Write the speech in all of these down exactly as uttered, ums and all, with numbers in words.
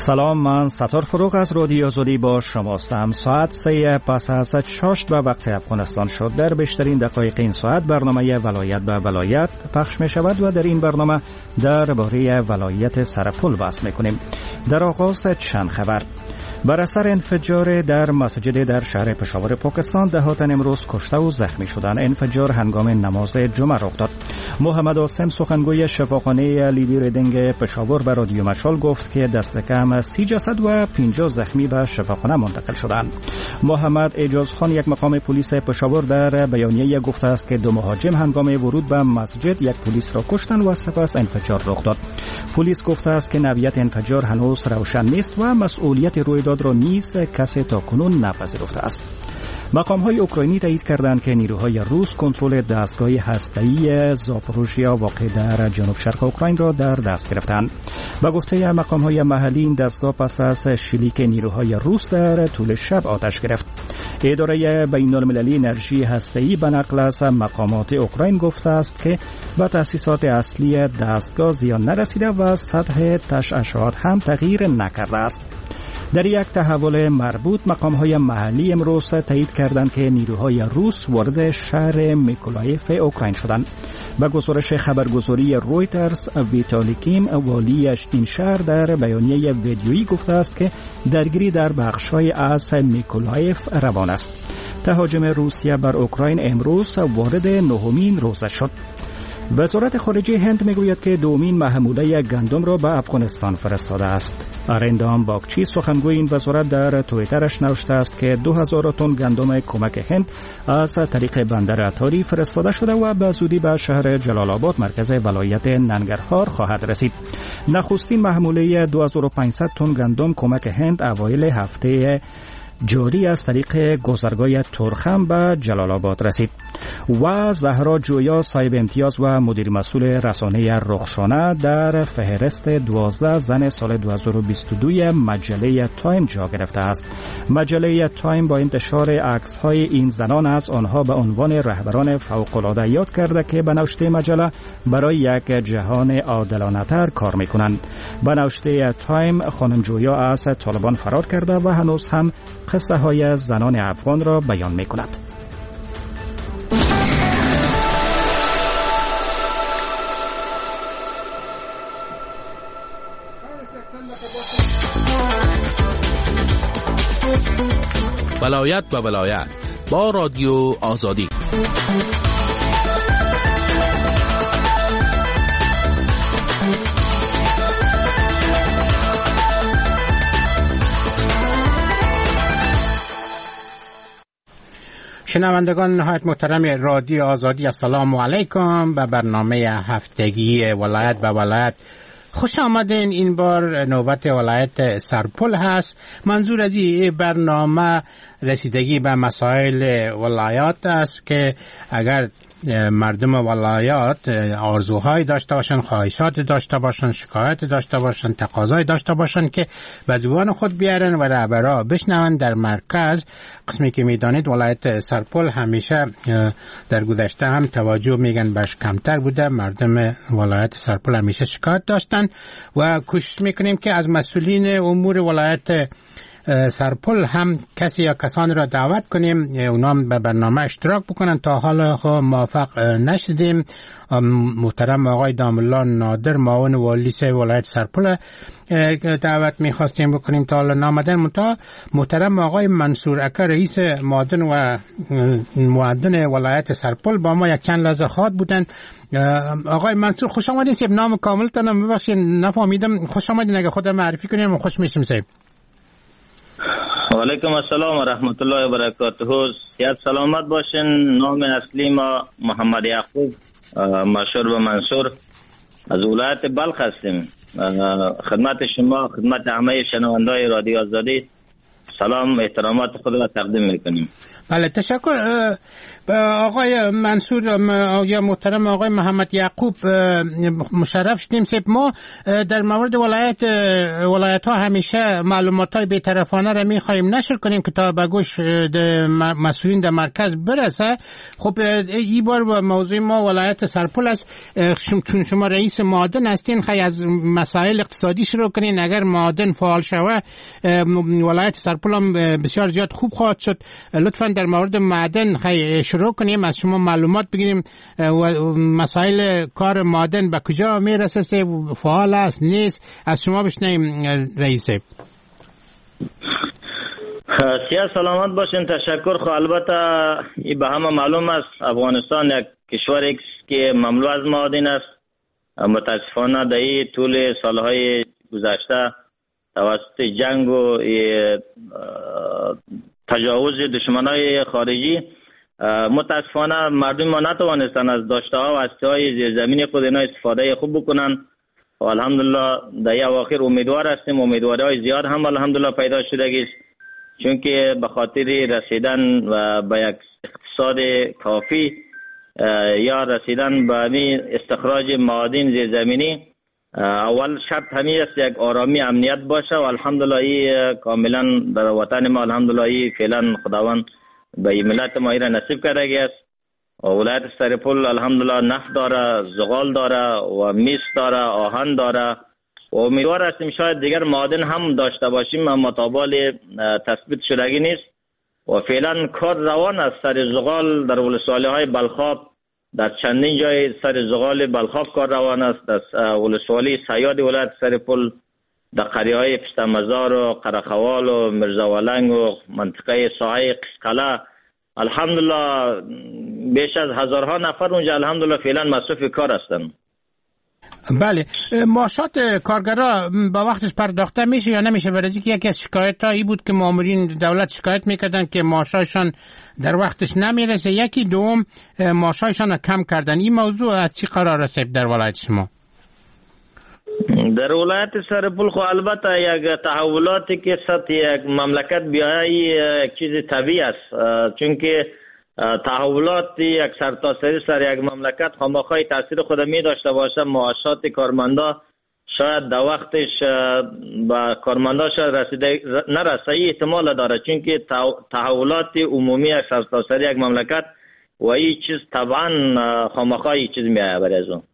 سلام، من ستار فروغ از رادیو آزادی با شماستم. ساعت سه پس از چاشت و وقت افغانستان شد. در بیشترین دقایق این ساعت برنامه ولایت به ولایت پخش می شود و در این برنامه درباره ولایت سرپل بحث می کنیم. در آغاز چند خبر. بر اثر انفجار در مسجد در شهر پشاور پاکستان دهاتن امروز کشته و زخمی شدند. انفجار هنگام نماز جمعه رخ داد. محمد عاصم سخنگوی شفاخانه لیدی ریدینگ پشاور به رادیو مشال گفت که دست کم سی جسد و پنجاه زخمی به شفاخانه منتقل شدند. محمد اعجاز خان یک مقام پلیس پشاور در بیانیه گفته است که دو مهاجم هنگام ورود به مسجد یک پلیس را کشتند و سپس انفجار رخ داد. پلیس گفته است که نوعیت انفجار هنوز روشن نیست و مسئولیت رویداد را نیز کسی تاکنون نپذیرفته است. مقام‌های اوکراینی تایید کردند که نیروهای روس کنترل دستگاه هسته‌ای زاپوروژیا واقع در جنوب شرق اوکراین را در دست گرفتند. با گفته مقام‌های محلی این دستگاه پس از شلیک نیروهای روس در طول شب آتش گرفت. اداره بین‌المللی انرژی هسته‌ای به نقل از مقامات اوکراین گفته است که به تأسیسات اصلی دستگاه زیان نرسیده و سطح تشعشعات هم تغییر نکرده است. در یک تحول مربوط مقام‌های محلی امروز تایید کردند که نیروهای روس وارد شهر میکولایف اوکراین شدند. به گزارش خبرگزاری رویترز، ویتالی کیم والی این شهر در بیانیه ویدیویی گفته است که درگیری در بخش‌های از میکولایف روان است. تهاجم روسیه بر اوکراین امروز وارد نهمین روز شد. وزارت خارجه هند میگوید که دومین محموله گندم را به افغانستان فرستاده است. آریندام باگچی سخنگوی این وزارت در توییترش نوشته است که دو هزار تن گندم کمک هند از طریق بندر اتاری فرستاده شده و به زودی به شهر جلال آباد مرکز ولایت ننگرهار خواهد رسید. نخستین محموله دو هزار و پانصد تن گندم کمک هند اوایل هفته جاری از طریق گذرگاه ترخم به جلال آباد رسید. و زهرا جویا صاحب امتیاز و مدیر مسئول رسانه رخشانه در فهرست دوازده زن سال دو هزار و بیست و دو مجله تایم جا گرفته است. مجله تایم با انتشار عکس‌های این زنان از آنها به عنوان رهبران فوق‌العاده یاد کرده که به نوشته مجله برای یک جهان عادلانه‌تر کار می‌کنند. به نوشته تایم خانم جویا از طالبان فرار کرده و هنوز هم قصه های زنان افغان را بیان می کند. ولایت و ولایت با رادیو آزادی. شنوندگان نهایت محترم رادیو آزادی، السلام علیکم. به برنامه هفتگی ولایت به ولایت خوش آمدین. این بار نوبت ولایت سرپل هست. منظور از این برنامه رسیدگی به مسائل ولایات است که اگر مردم ولایات آرزوهای داشته باشن، خواهشات داشته باشن، شکایت داشته باشن، تقاضای داشته باشن که به زبان خود بیارن و رهبرا بشنون. در مرکز قسمی که میدانید ولایت سرپل همیشه در گذشته هم توجه میگن بهش کمتر بوده. مردم ولایت سرپل همیشه شکایت داشتن و کوشش میکنیم که از مسئولین امور ولایت سرپل هم کسی یا کسانی را دعوت کنیم اونا هم به برنامه اشتراک بکنن. تا حالا موفق نشدیم. محترم آقای دامالله نادر معاون والی ولایت سرپل دعوت میخواستیم بکنیم، تا حالا نامدن. منتها محترم آقای منصور اکر رئیس معدن و معدن ولایت سرپل با ما یک چند لحظه خواد بودن. آقای منصور خوش آمدین. سیب نام کاملتون ببخشید نفهمیدم. خوش آمدین، اگه خودم معرفی کنیم خوش میشم. سیب و علیکم السلام و رحمت الله و برکاته. صحت سلامت باشین. نام اصلی ما محمد یعقوب مشهور به منصور از ولایت بلخ هستیم. خدمت شما، خدمت همه شنوندای رادیو آزادی سلام احترامات خود را تقدیم میکنیم. بله تشکر آقای منصور یا محترم آقای محمد یعقوب، مشرف شدیم. سیب ما در مورد ولایت ولایت ها همیشه معلومات های بی‌طرفانه را میخواهیم نشر کنیم که تا به گوش مسئولین در مرکز برسه. خب این بار موضوع ما ولایت سرپل است. چون شما رئیس معادن هستین، خیلی از مسائل اقتصادی شروع کنین. اگر معادن فعال شوه ولایت سرپل هم بسیار زیاد خوب خواهد شد. لطفاً در مورد معدن خیلی شروع کنیم، از شما معلومات بگیریم و مسائل کار معدن به کجا میرسه، فعال است نیست، از شما بشنویم رئیس. سیاه سلامت باشین. تشکر. خب البته این به همه معلوم است افغانستان یک کشوری است که مملو از معادن است. متاسفانه در این طول سالهای گذشته توسط جنگ و تجاوز دشمنای خارجی متاسفانه مردم ما نتوانستند از داشته ها و هسته های زیرزمینی خود اینا استفاده خوب بکنن. و الحمدلله در این اواخر امیدوار هستیم، امیدواری های زیاد هم الحمدلله پیدا شده است، چون که به خاطر رسیدن و به یک اقتصاد کافی یا رسیدن به استخراج معادن زیرزمینی، اول شرط همین است یک آرامی امنیت باشه و الحمدلله ای کاملا در وطن ما الحمدلله ای فعلا خداوند به ملت ما را نصیب کرده است. ولایت سرپل الحمدلله نفت داره، زغال داره و میس داره، آهن داره و امیدوار هستیم شاید دیگر معادن هم داشته باشیم، اما تابال تثبیت شدگی نیست و فعلا کار روان است. سر زغال در ولسوالی های بلخاب در چندین جای سر زغال بلخاب کار روان است. در ولسوالی سیاد ولایت سرپل در قریه های پشتمزار و قرخوال و مرزاولنگ و منطقه ساحه قسقله الحمدلله بیش از هزارها نفر اونجا الحمدلله فعلا مصروف کار هستند. بله، معاشات کارگرا با وقتش پرداخته میشه یا نمیشه؟ برای اینکه یکی از شکایت هایی بود که مامورین دولت شکایت میکردن که معاشاشان در وقتش نمیرسه. یکی دوم معاشاشان کم کردن. این موضوع از چی قرار است در ولایت شما؟ در ولایت سرپل خو البته یک تحولاتی که سطح یک مملکت بیایی یک چیز طبیعی است، چون که تحولات یک سرتاسری سر یک مملکت خامخای تاثیر خود می داشته باشه. معاشات کارمندا شاید در وقتش با کارمندا شاید رسیده نرسه، احتمال داره، چون که تحولات عمومی یک سرتاسری یک مملکت و این چیز طبعا خامخای چیز می آید برای از اون.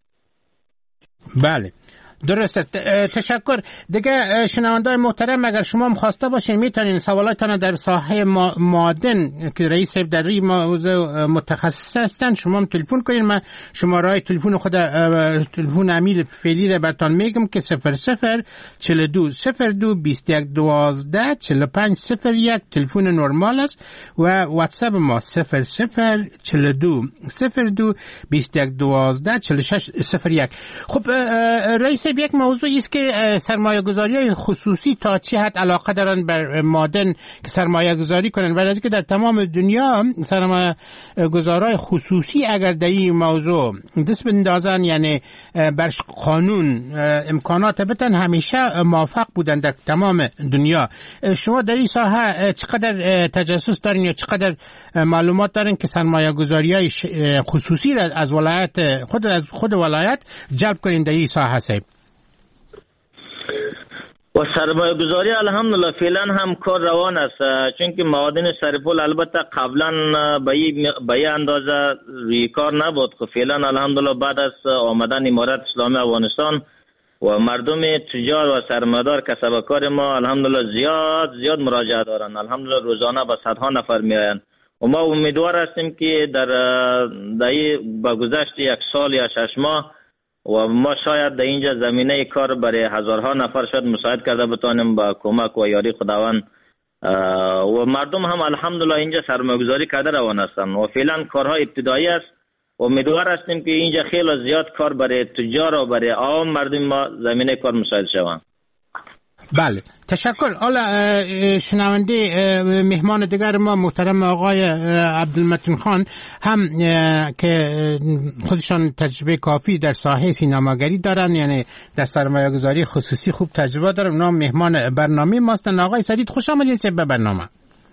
بله درست است. تشکر. دیگه شنوندای محترم اگر شما هم خواسته باشین میتونین سوالاتتان در ساحه معادن که رئیس در این موضوع متخصص هستن شما هم تلفن کنین. من شماره تلفن خود تلفن امیل فعلی را براتون میگم که صفر صفر چهل و دو صفر دو بیست و یک دوازده چهل و پنج صفر یک تلفن نرمال است و واتساپ ما صفر صفر چهل و دو صفر دو بیست و یک دوازده چهل و شش صفر یک. خب رئیس یک موضوعی است که سرمایه گذاری های خصوصی تا چه حد علاقه دارن بر معادن که سرمایه گذاری کنن، ولی از که در تمام دنیا سرمایه گذارای خصوصی اگر در این موضوع دست بندازن، یعنی بر قانون امکانات بتن، همیشه موفق بودن در تمام دنیا. شما در این ساحه چقدر تجسس دارین یا چقدر معلومات دارین که سرمایه گذاری های خصوصی را از ولایت خود از خود ولایت جلب کنین در این ساحه سیب؟ و سرمایه گذاری الحمدلله فعلا هم کار روان است، چون که معادن سرپل البته قبلا به این اندازه روی کار نبود. خب فعلا الحمدلله بعد از آمدن امارت اسلامی افغانستان و مردم تجار و سرمایه‌دار کسبکار ما الحمدلله زیاد زیاد مراجعه دارن. الحمدلله روزانه به صدها نفر میآیند و ما امیدوار هستیم که در در با گذشت یک سال یا شش ماه و ما شاید در اینجا زمینه کار برای هزارها نفر شاید مساعد کرده بتانیم با کمک و یاری خداوند و مردم هم الحمدلله اینجا سرمایه‌گذاری کرده روان هستند و فعلا کارها ابتدایی است و امیدوار هستیم که اینجا خیلی زیاد کار برای تجار و برای عام مردم ما زمینه کار مساعد شوند. بله تشکر. حالا شنونده مهمان دیگر ما محترم آقای عبدالمتین خان هم که خودشان تجربه کافی در ساحه سینماگری دارن، یعنی در سرمایه گذاری خصوصی خوب تجربه دارن، اونا مهمان برنامه ماستن. آقای سدید خوش آمدید به برنامه.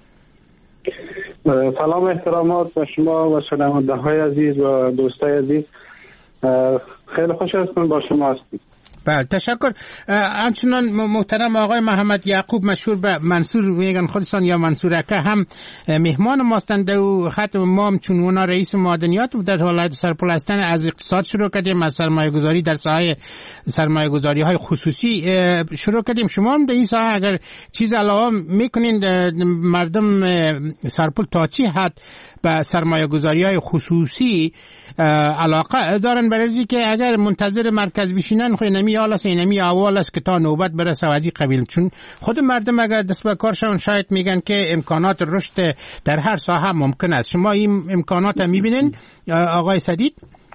سلام احترامات به شما و شنونده های عزیز و دوستای عزیز، خیلی خوش هستم با شما هستم. بله تشکر. همچنان محترم آقای محمد یعقوب مشهور به منصور میگن خودشان یا منصور اکه هم مهمان ماستند و خط ما چون اونا رئیس معدنیات در ولایت سرپل هستن از اقتصاد شروع کردیم، از سرمایه گذاری در ساحه سرمایه گذاری های خصوصی شروع کردیم. شما هم در این ساحه اگر چیز علاوه میکنین مردم سرپل تا چی حد به سرمایه گذاری های خصوصی علاقه دارن، برای که اگر منتظر مرکز بشینن خو نمی حال است نمی اول است که تا نوبت برسه و از قبیل، چون خود مردم اگر دست به کار شون شاید میگن که امکانات رشد در هر ساحه ممکن است. شما این امکانات میبینین آقای سدید؟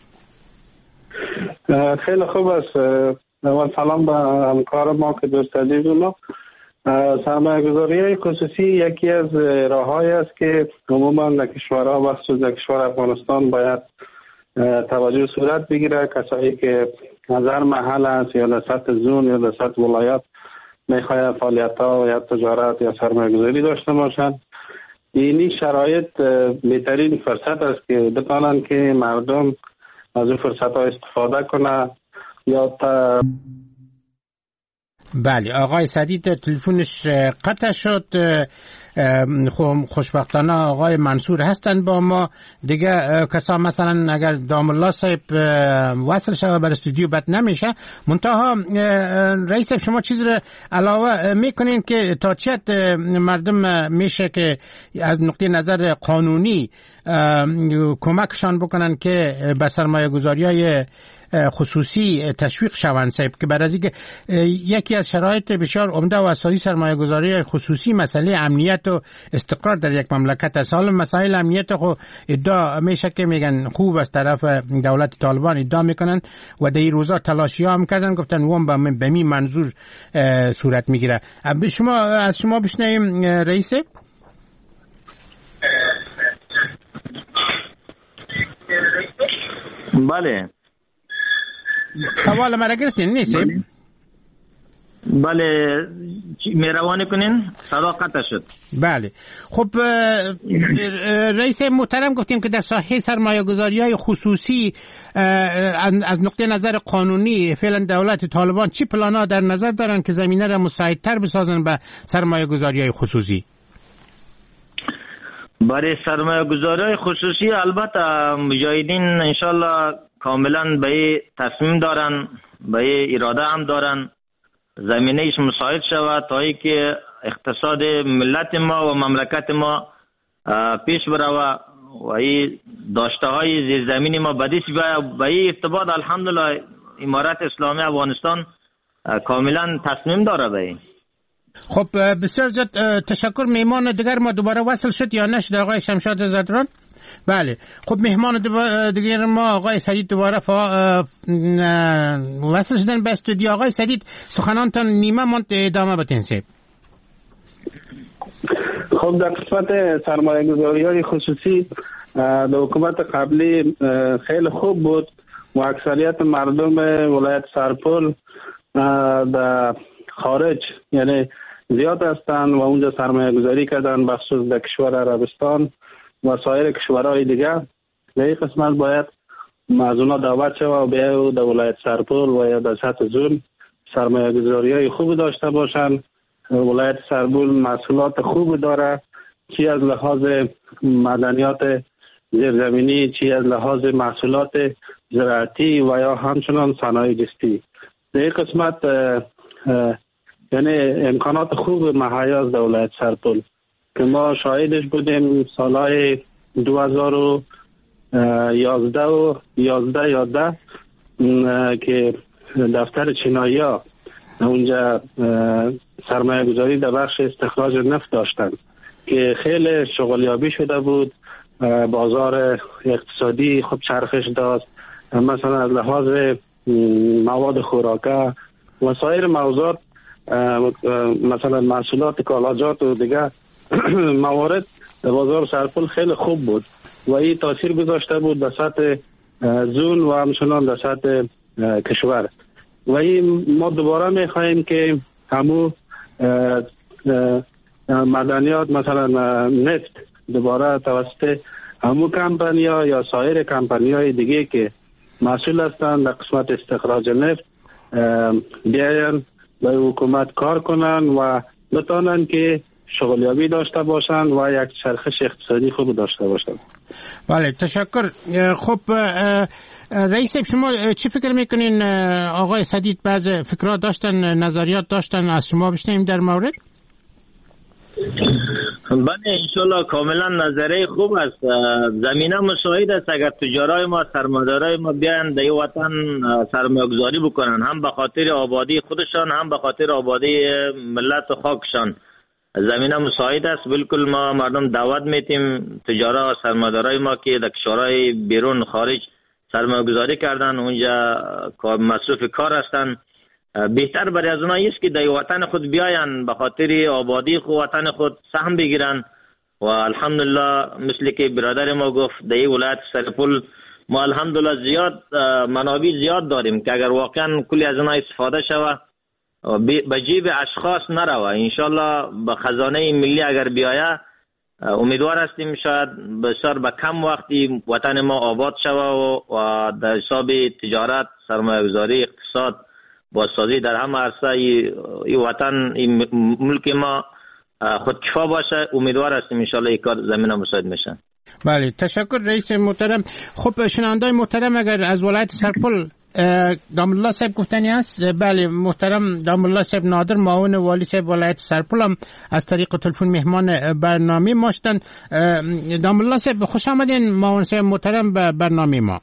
خیلی خوب است. اول سلام به همکار ما که دوست عزیز ما. سرمایه گذاری خصوصی یکی از راه‌هایی است که عموما در کشورها و خصوصا در کشور افغانستان باید توجه صورت بگیره. کسایی که از هر محل است یا در سطح زون یا در سطح ولایت میخواهد فعالیت‌ها یا تجارت یا سرمایه گذاری داشته باشند، اینی شرایط بهترین فرصت است که بتوانند که مردم از این فرصت‌ها استفاده کنه یا تا بله آقای سدید تلفنش قطع شد. خوشبختانه آقای منصور هستند با ما دیگه. کسا مثلا اگر دام الله صاحب وصل شده بر استودیو بد نمیشه. منتها رئیس شما چیز را علاوه میکنین که تا چه مردم میشه که از نقطه نظر قانونی کمکشان بکنن که به سرمایه گذاری های خصوصی تشویق شوند صاحب، که برای اینکه یکی از شرایط بسیار عمده و اساسی سرمایه گذاری خصوصی مسئله امنیت و استقرار در یک مملکت است. حالا مسائل امنیت خو ادعا میشه که میگن خوب از طرف دولت طالبان ادعا میکنن و در این روزا تلاشی ها هم کردن، گفتن وام به می منظور صورت میگیره. شما از شما بشنویم رئیس. بله سوال مرا گرفتین نیست؟ بله مهربانی کنین، صدا قطع شد. بله خب رئیس محترم گفتیم که در ساحه سرمایه گذاری های خصوصی از نقطه نظر قانونی فعلا دولت طالبان چی پلانا در نظر دارن که زمینه را مساعدتر بسازن به سرمایه گذاری های خصوصی؟ برای سرمایه گذاری های خصوصی البته مجاهدین انشالله کاملا به تصمیم دارن، به اراده هم دارن زمینه ایش مساعد شود تا ای که اقتصاد ملت ما و مملکت ما پیش بروه و این داشته های زیرزمینی ما بدیش به این ارتباط الحمدلله امارت اسلامی افغانستان کاملا تصمیم داره به این. خب بسیار زیاد تشکر. میمان دیگر ما دوباره وصل شد یا نشد آقای شمشاد زدران؟ بله خب مهمان دیگر ما آقای سدید دوباره فا... وصل شدن به استودیو. آقای سدید سخنانتان نیمه ماند، ادامه بتین سیب. خب در قسمت سرمایه گذاری های خصوصی در حکومت قبلی خیلی خوب بود و اکثریت مردم ولایت سرپل در خارج یعنی زیاد هستند و اونجا سرمایه گذاری کردن، بخصوص در کشور عربستان و سایر کشورهای دیگه. در این قسمت باید از اونا دعوت شود و بیاید در ولایت سرپل و یا در سطح زون سرمایه گذاری های خوب داشته باشند. ولایت سرپل محصولات خوب داره، چی از لحاظ معدنیات زیرزمینی، چی از لحاظ محصولات زراعتی و یا همچنان صنایع دستی. در این قسمت یعنی امکانات خوب مهیا از ولایت سرپل که ما شاهدش بودیم سالهای دو هزار و یازده و یازده یازده که دفتر چینایی ها اونجا سرمایه گذاری در بخش استخراج نفت داشتن که خیلی شغلیابی شده بود، بازار اقتصادی خوب چرخش داشت، مثلا از لحاظ مواد خوراکه و سایر موضوعات مثلا محصولات کالاجات و دیگه موارد در بازار سرپل خیلی خوب بود و این تاثیر گذاشته بود در سطح زون و همچنان در سطح کشور. و این ما دوباره میخواهیم که همو مدنیات مثلا نفت دوباره توسط همو کمپانی‌ها یا سایر کمپانی‌های دیگه که مسئول هستند در قسمت استخراج نفت بیاین به حکومت کار کنن و بتانن که شغلیابی داشته باشن و یک چرخش اقتصادی خوب داشته باشن. بله تشکر. خب رئیس شما چی فکر میکنین؟ آقای سدید بعض فکرات داشتن، نظریات داشتن، از شما بشنویم در مورد. بله انشالله کاملا نظریه خوب است. زمینه مساعد است اگر تجارای ما سرمایه‌دارای ما بیان در وطن سرمایه گذاری بکنن، هم به خاطر آبادی خودشان هم به خاطر آبادی ملت و خاکشان. زمینه مساعد است. بالکل ما مردم دعوت میتیم تجارا و سرمایه‌دارای ما که در کشورهای بیرون خارج سرمایه گذاری کردن، اونجا مصروف کار هستند، بهتر برای از اونها است که در وطن خود بیاین به خاطر آبادی خود وطن خود سهم بگیرن. و الحمدلله مثل که برادر ما گفت در این ولایت سرپل ما الحمدلله زیاد منابع زیاد داریم که اگر واقعا کلی از اونها استفاده شود به جیب اشخاص نروه، انشالله به خزانه ملی اگر بیایه امیدوار هستیم شاید بسیار به کم وقتی وطن ما آباد شود و در حساب تجارت، سرمایه گذاری، اقتصاد، بازسازی در همه عرصه این وطن این ملک ما خودکفا باشه. امیدوار هستیم انشالله این کار زمینه مساعد میشن. بله تشکر رئیس محترم. خب شنوندای محترم اگر از ولایت سرپل دام الله صاحب گفتنی است؟ بله محترم دام الله صاحب نادر معاون والی صاحب ولایت سرپل هم از طریق تلفن مهمان برنامه ما شدن. دام الله صاحب خوش آمدین معاون صاحب محترم به برنامه ما.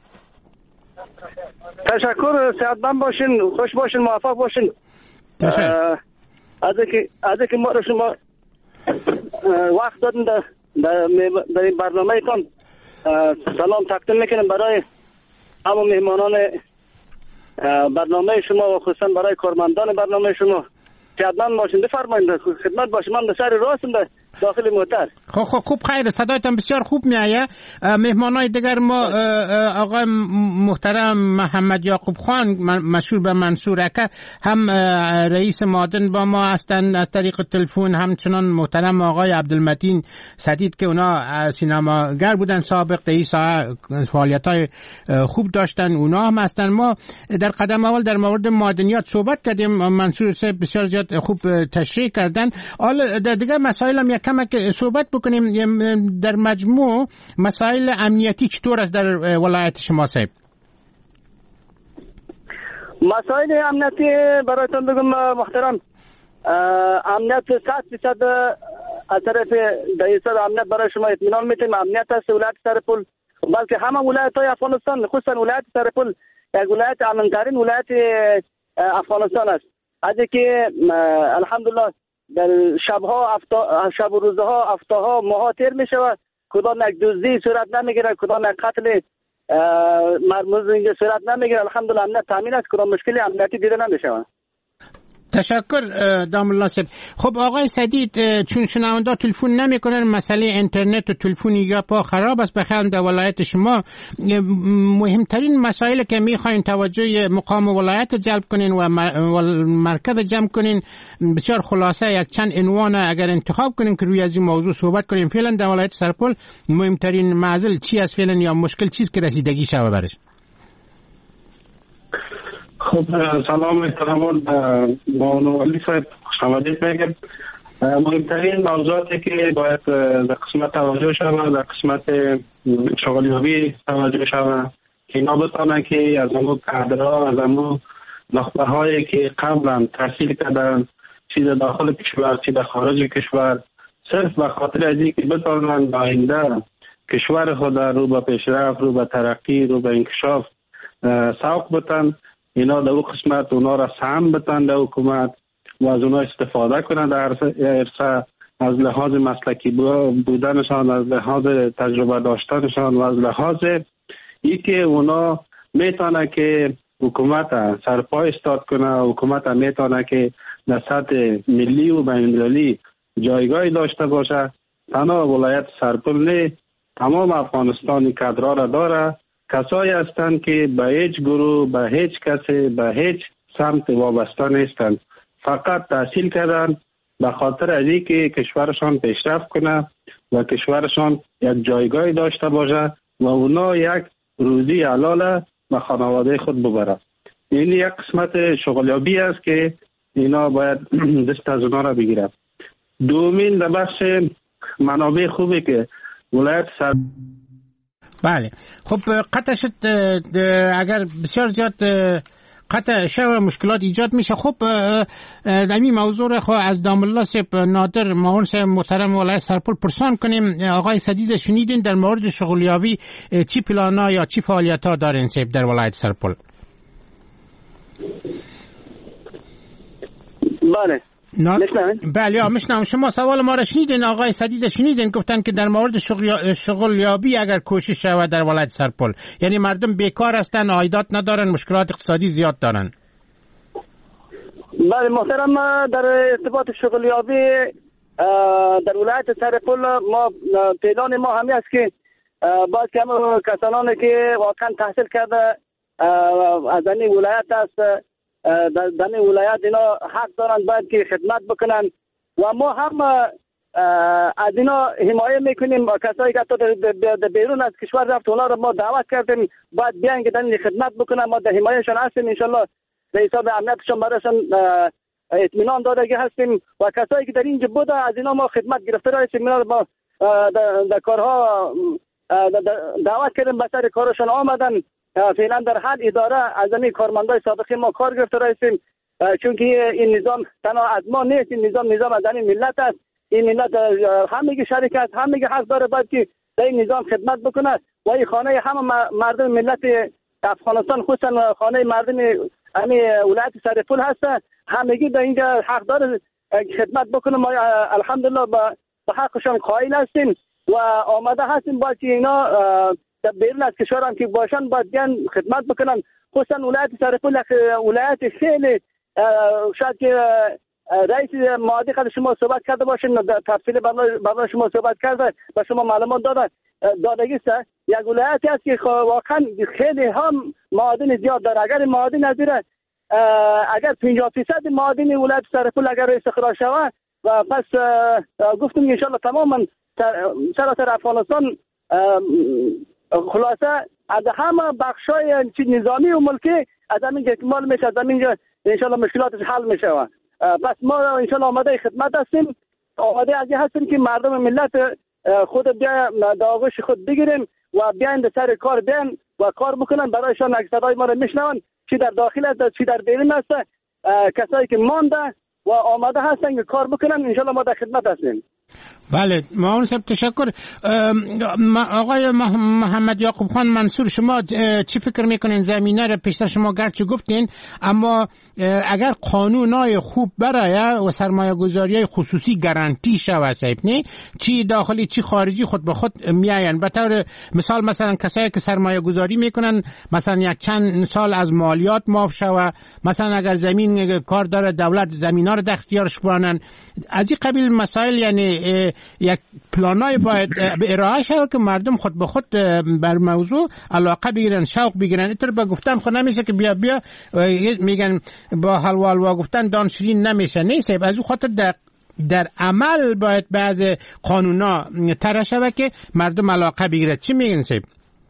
تشکر، صحتمند باشین، خوش باشین، موفق باشین. تشکر. از اینکه از اینکه ما رو شما وقت دادن در در این برنامه تان سلام تقدیم میکنم برای همه مهمانان برنامه شما و خصوصا برای کارمندان برنامه شما. خدمت باشین، بفرمایید خدمت باشین. من به سر راستم در داخل موتر. خب خب خوب خیر، صدایتان بسیار خوب میآید. مهمانای دیگر ما آقای محترم محمد یعقوب خان مشهور به منصورکه هم رئیس معادن با ما هستند از طریق تلفن، همچنان محترم آقای عبدالمتین سدید که اونا سینماگر بودن سابق در این ساحه فعالیت‌های خوب داشتن، اونا هم هستن. ما در قدم اول در مورد معدنیات صحبت کردیم، منصور صاحب بسیار زیاد خوب تشریح کردن. حالا در دیگر مسائل هم یک کمک صحبت بکنیم. در مجموع مسائل امنیتی چطور است در ولایت شما صاحب؟ مسائل امنیتی برایتون بگم محترم، امنیت صد درصد از طرف دایره امنیت برای شما اطمینان میتیم. امنیت است ولایت سرپل، بلکه همه ولایت‌های افغانستان خصوصا ولایت سرپل یک ولایت امن‌ترین ولایت افغانستان است. از اینکه الحمدلله در شبها افتا شب و روزها هفته‌ها ماها تیر میشود، کدام یک دزدی صورت نمیگیره، کدام یک قتل مرموز اینجا صورت نمیگیره. الحمدلله امنیت تامین است، کدام مشکلی امنیتی دیده نمیشود. تشکر دام الله صاحب. خب آقای سدید، چون شنوندا تلفن نمیکنن، مسئله اینترنت و تلفنی یا پا خراب است بخیر در ولایت شما، مهمترین مسائل که میخواین توجه مقام ولایت جلب کنین و مرکز جمع کنین بسیار خلاصه یک چند عنوان اگر انتخاب کنین که روی از این موضوع صحبت کنین فعلا در ولایت سرپل مهمترین معضل چی است فعلا یا مشکل چیز که رسیدگی شوه برش؟ خب سلام احترامات با ولی صاحب خوش آمدید میگم. مهمترین موضوعاتی که باید در قسمت توجه شود، در قسمت شغلیابی توجه شود که اینا بتانن که از امو کادرها، از امو نخبه هایی که قبلا تحصیل کردن چی در داخل کشور چی در خارج کشور، صرف به خاطر از اینکه بتانن به آینده کشور خود رو به پیشرفت، رو به ترقی، رو به انکشاف سوق بتن، اینا در اون قسمت اونا را سهم بتن در حکومت و از اونا استفاده کنند در عرصه از لحاظ مسلکی بودنشان، از لحاظ تجربه داشتنشان و از لحاظ ای که اونا میتونه که حکومت سرپای استاد کنه، حکومت میتونه که در سطح ملی و بین المللی جایگاهی داشته باشه. تنها ولایت سرپل نه، تمام افغانستان کادرها را داره. کسایی هستند که به هیچ گروه، به هیچ کسی، به هیچ سمت وابسته نیستند. فقط تحصیل کردن به خاطر از اینکه کشورشان پیشرفت کنه و کشورشان یک جایگاهی داشته باشه و اونا یک روزی حلال به خانواده خود ببره. این یک قسمت شغلیابی است که اینا باید دست از اونا را بگیره. دومین در بخش منابع خوبی که ولایت سر بله خب قطع شد، اگر بسیار زیاد قطع شو مشکلات ایجاد میشه. خب در این موضوع را خب از دام الله صاحب نادر معاون صاحب محترم ولایت سرپل پرسان کنیم. آقای سدید شنیدین در مورد شغلیابی چی پلانا یا چی فعالیت ها دارین صاحب در ولایت سرپل؟ بله نا... بله میشنم. شما سوال ما را شنیدین، آقای سدید شنیدین گفتن که در مورد شغل... شغلیابی اگر کوشش شود در ولایت سرپل، یعنی مردم بیکار هستن، عایدات ندارن، مشکلات اقتصادی زیاد دارن. بله محترم، در ارتباط شغلیابی در ولایت سرپل ما پیلان ما همی است که باید که همه کسانانی که واقعا تحصیل کرده از این ولایت است، در دمی ولایت اینا حق دارن باید که خدمت بکنن و ما هم از اینا حمایه میکنیم. کسایی که در بیرون از کشور رفت اونا رو ما دعوت کردیم باید بیان که در خدمت بکنن. ما در حمایهشان هستیم، انشالله به حساب امنیتشان برایشان اطمینان داده هستیم و کسایی که در اینجا بوده از اینا ما خدمت گرفته رایستیم. اینا رو ما در کارها دعوت کردیم، به سر کارشان آمدن. فعلا در هر اداره از این کارمندای سابقه ما کار گرفته رایستیم، چونکه این نظام تنها از ما نیست، این نظام نظام از این ملت است. این ملت همگی شریک است، همگی حق داره باید که در این نظام خدمت بکنه و این خانه همه مردم ملت افغانستان، خصوصا خانه مردم همین ولایت سرپل هست، همگی در اینجا حق داره خدمت بکنه. ما الحمدلله به حقشان قائل هستیم و آماده هستیم باید که اینا در بیرون از کشور هم که باشن باید بیان خدمت بکنن. خصوصا ولایت سرپل ولایت خیلی شاید که رئیس معادی قد شما صحبت کرده باشین، تفصیل برای شما صحبت کرده و شما معلومات داده دادگی است. یک ولایتی است که واقعا خیلی هم معادن زیاد داره. اگر معادن از دیره اگر پنجاه درصد معادن ولایت سرپل اگر استخراج شود و پس گفتم ان شاء الله تماما سراسر افغانستان خلاصه از همه بخشای نظامی و ملکی از همین اکمال میشه، از همین انشالله مشکلاتش حل میشه. پس ما انشالله آماده خدمت هستیم، آماده از هستیم که مردم ملت خود بیا داغش خود بگیریم و بیاین به سر کار بیاین و کار بکنن. برایشان اگه صدای ما رو میشنون چی در داخل است چی در بیرون است، کسایی که مانده و آماده هستن که کار بکنن، انشالله ما در خدمت هستیم. بله معاون صاحب تشکر. آقای محمد یعقوب خان منصور، شما چی فکر میکنین زمینه رو پیشتر شما گرچه گفتین، اما اگر قانونای خوب برای و سرمایه گذاری خصوصی گارانتی شود صاحب نه، چی داخلی چی خارجی خود به خود میاین، به طور مثال مثلا کسایی که سرمایه گذاری میکنن مثلا یک چند سال از مالیات معاف شود، مثلا اگر زمین کار داره دولت زمینا رو در اختیارش بانن، از این قبیل مسائل. یعنی یک پلانای باید به ارائه شود که مردم خود به خود بر موضوع علاقه بگیرن، شوق بگیرن. اینطور به گفتن خود نمیشه که بیا بیا میگن با حلوا حلوا گفتن دان شیرین نمیشه. نیست، از اون خاطر در در عمل باید بعض قانونا طرح شود که مردم علاقه بگیرد. چی میگن صاحب؟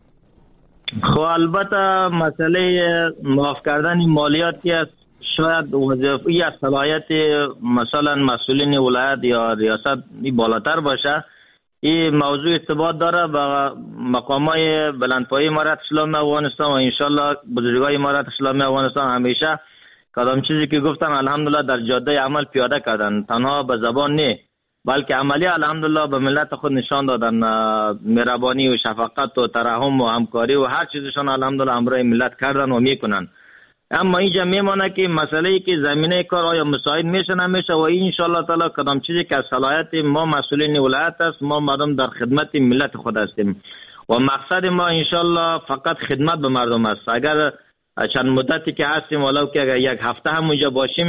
خب البته مسئله معاف کردن مالیاتی است، شاید وظیفه از صلاحیت مثلا مسئولین ولایت یا ریاست بالاتر باشه. این موضوع ارتباط داره با مقامای بلندپایه امارت اسلامی افغانستان و انشالله بزرگای امارت اسلامی افغانستان همیشه کدام چیزی که گفتن الحمدلله در جاده عمل پیاده کردن، تنها به زبان نه بلکه عملی الحمدلله به ملت خود نشان دادن مهربانی و شفقت و ترحم و همکاری و هر چیزشان الحمدلله همراه ملت کردن و میکنن. اما اینجا میمانه که مسئله ای که زمینه کار آیا مساعد میشه نمیشه و این انشالله تعالی کدام چیزی که از صلاحیت ما مسئولین ولایت است، ما مردم در خدمت ملت خود هستیم و مقصد ما انشالله فقط خدمت به مردم است. اگر چند مدتی که هستیم ولو که اگر یک هفته هم اونجا باشیم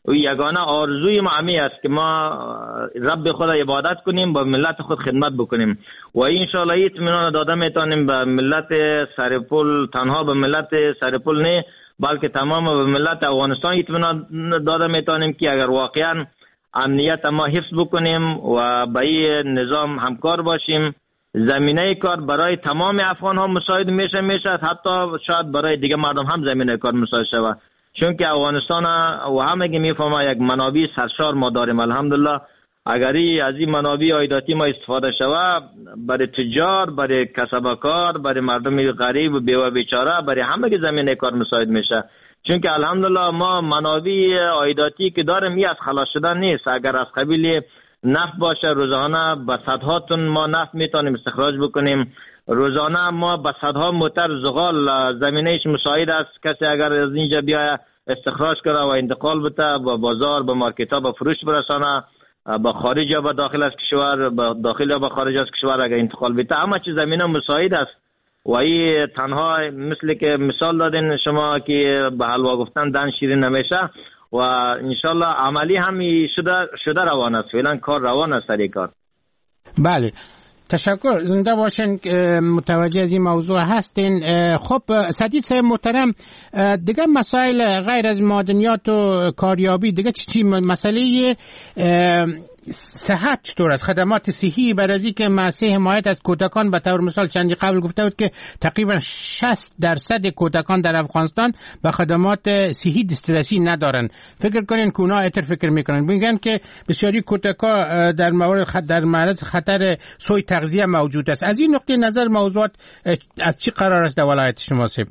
و یگانه آرزوی ما همی است که ما رب خدا عبادت کنیم، با ملت خود خدمت بکنیم و ان شاء الله اطمینان داده میتونیم به ملت سرپل، تنها به ملت سرپل نه بلکه تمام به ملت افغانستان اطمینان داده میتونیم که اگر واقعا امنیت ما حفظ بکنیم و با این نظام همکار باشیم، زمینه کار برای تمام افغان ها مساعد میشه میشه حتی شاید برای دیگه مردم هم زمینه کار مساعد شود، چون که افغانستان و همه میفهمه یک منابع سرشار ما داریم الحمدلله. اگر از این منابع عایداتی ما استفاده شود برای تجار، برای کسبکار، برای مردم غریب و بیوه بیچاره، برای همه زمینه کار مساعد میشه، چون که الحمدلله ما منابع عایداتی که داریم این از خلاص شدن نیست. اگر از قبیل نفت باشه روزانه به صدها تن ما نفت میتونیم استخراج بکنیم، روزانه ما به صدها موتر زغال زمینهش مساعد است. کسی اگر از اینجا بیاید استخراج کنه و انتقال بده به بازار، به مارکت ها، به فروش برسانه، به خارج یا به داخل از کشور، به داخل یا به خارج از کشور اگر انتقال بده، همه چیز زمینه مساعد است. و این تنها مثل که مثال دادین شما که به حلوا گفتن دهن شیرین نمیشه و انشالله عملی هم شده شده روان است. فعلا کار روان است سر کار. بله تشکر، زنده باشین، متوجه از این موضوع هستین. خب سدید صاحب محترم، دیگه مسائل غیر از معدنیات و کاریابی دیگه چی چی مسئله صحت چطور است؟ خدمات صحی برای که مسئله حمایت از کودکان به طور مثال چندی قبل گفته بود که تقریبا شصت درصد کودکان در افغانستان به خدمات صحی دسترسی ندارن. فکر کنین که اونا اتر فکر میکنن، میگن که بسیاری کودکا در مورد در معرض خطر سوء تغذیه موجود است. از این نقطه نظر موضوعات از چی قرار است در ولایت شما صاحب؟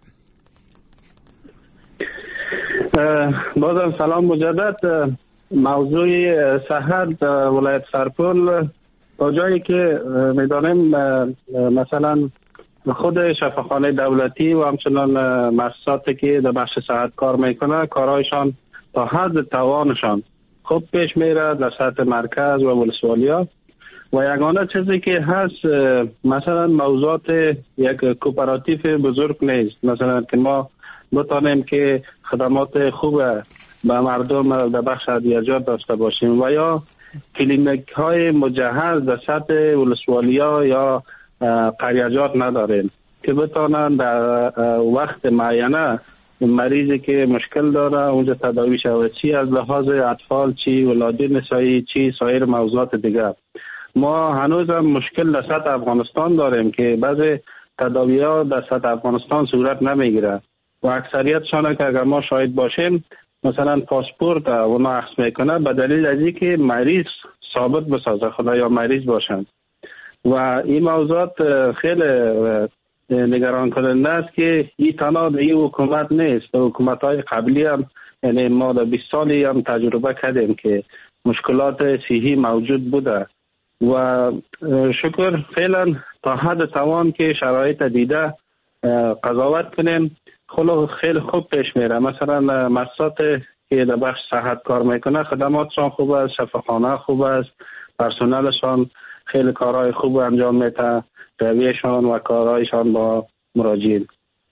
بازم سلام مجدد. موضوع صحت در ولایت سرپل تا جایی که میدانیم مثلا خود شفاخانه دولتی و همچنان مؤسساتی که در بخش صحت کار میکنه کارهایشان تا حد توانشان خوب پیش میره در سطح مرکز و ولسوالیا و یگانه چیزی که هست مثلا موضوعات یک کوپراتیو بزرگ نیست، مثلا که ما بتانیم که خدمات خوب به مردم در بخش ادویه‌جات داشته باشیم و یا کلینیک های مجهز در سطح ولسوالیا یا قریه‌جات نداریم که بتانند در وقت معینه مریضی که مشکل داره اونجا تداوی شود، چی از لحاظ اطفال، چی ولادت نسایی، چی سایر موضوعات دیگر. ما هنوز هم مشکل در سطح افغانستان داریم که بعضی تداوی ها در سطح افغانستان صورت نمیگیره و اکثریتشان که اگر ما شاهد باشیم مثلا پاسپورت و نقص میکنه به دلیل از اینکه مریض ثابت بسازه خدا یا مریض باشند و این موضوعات خیلی نگران کننده است که این تنها در این حکومت نیست، حکومت های قبلی هم یعنی ما در بیست سالی هم تجربه کردیم که مشکلات صحی موجود بوده و شکر فعلا تا حد توان که شرایط دیده قضاوت کنیم خیلی خوب پیش میره. مثلا مؤسسات که در بخش صحت کار میکنه خدماتشان خوب است، شفاخانه خوب است، پرسنلشان خیلی کارهای خوب انجام میده، رویشان و کارهایشان با مراجعین.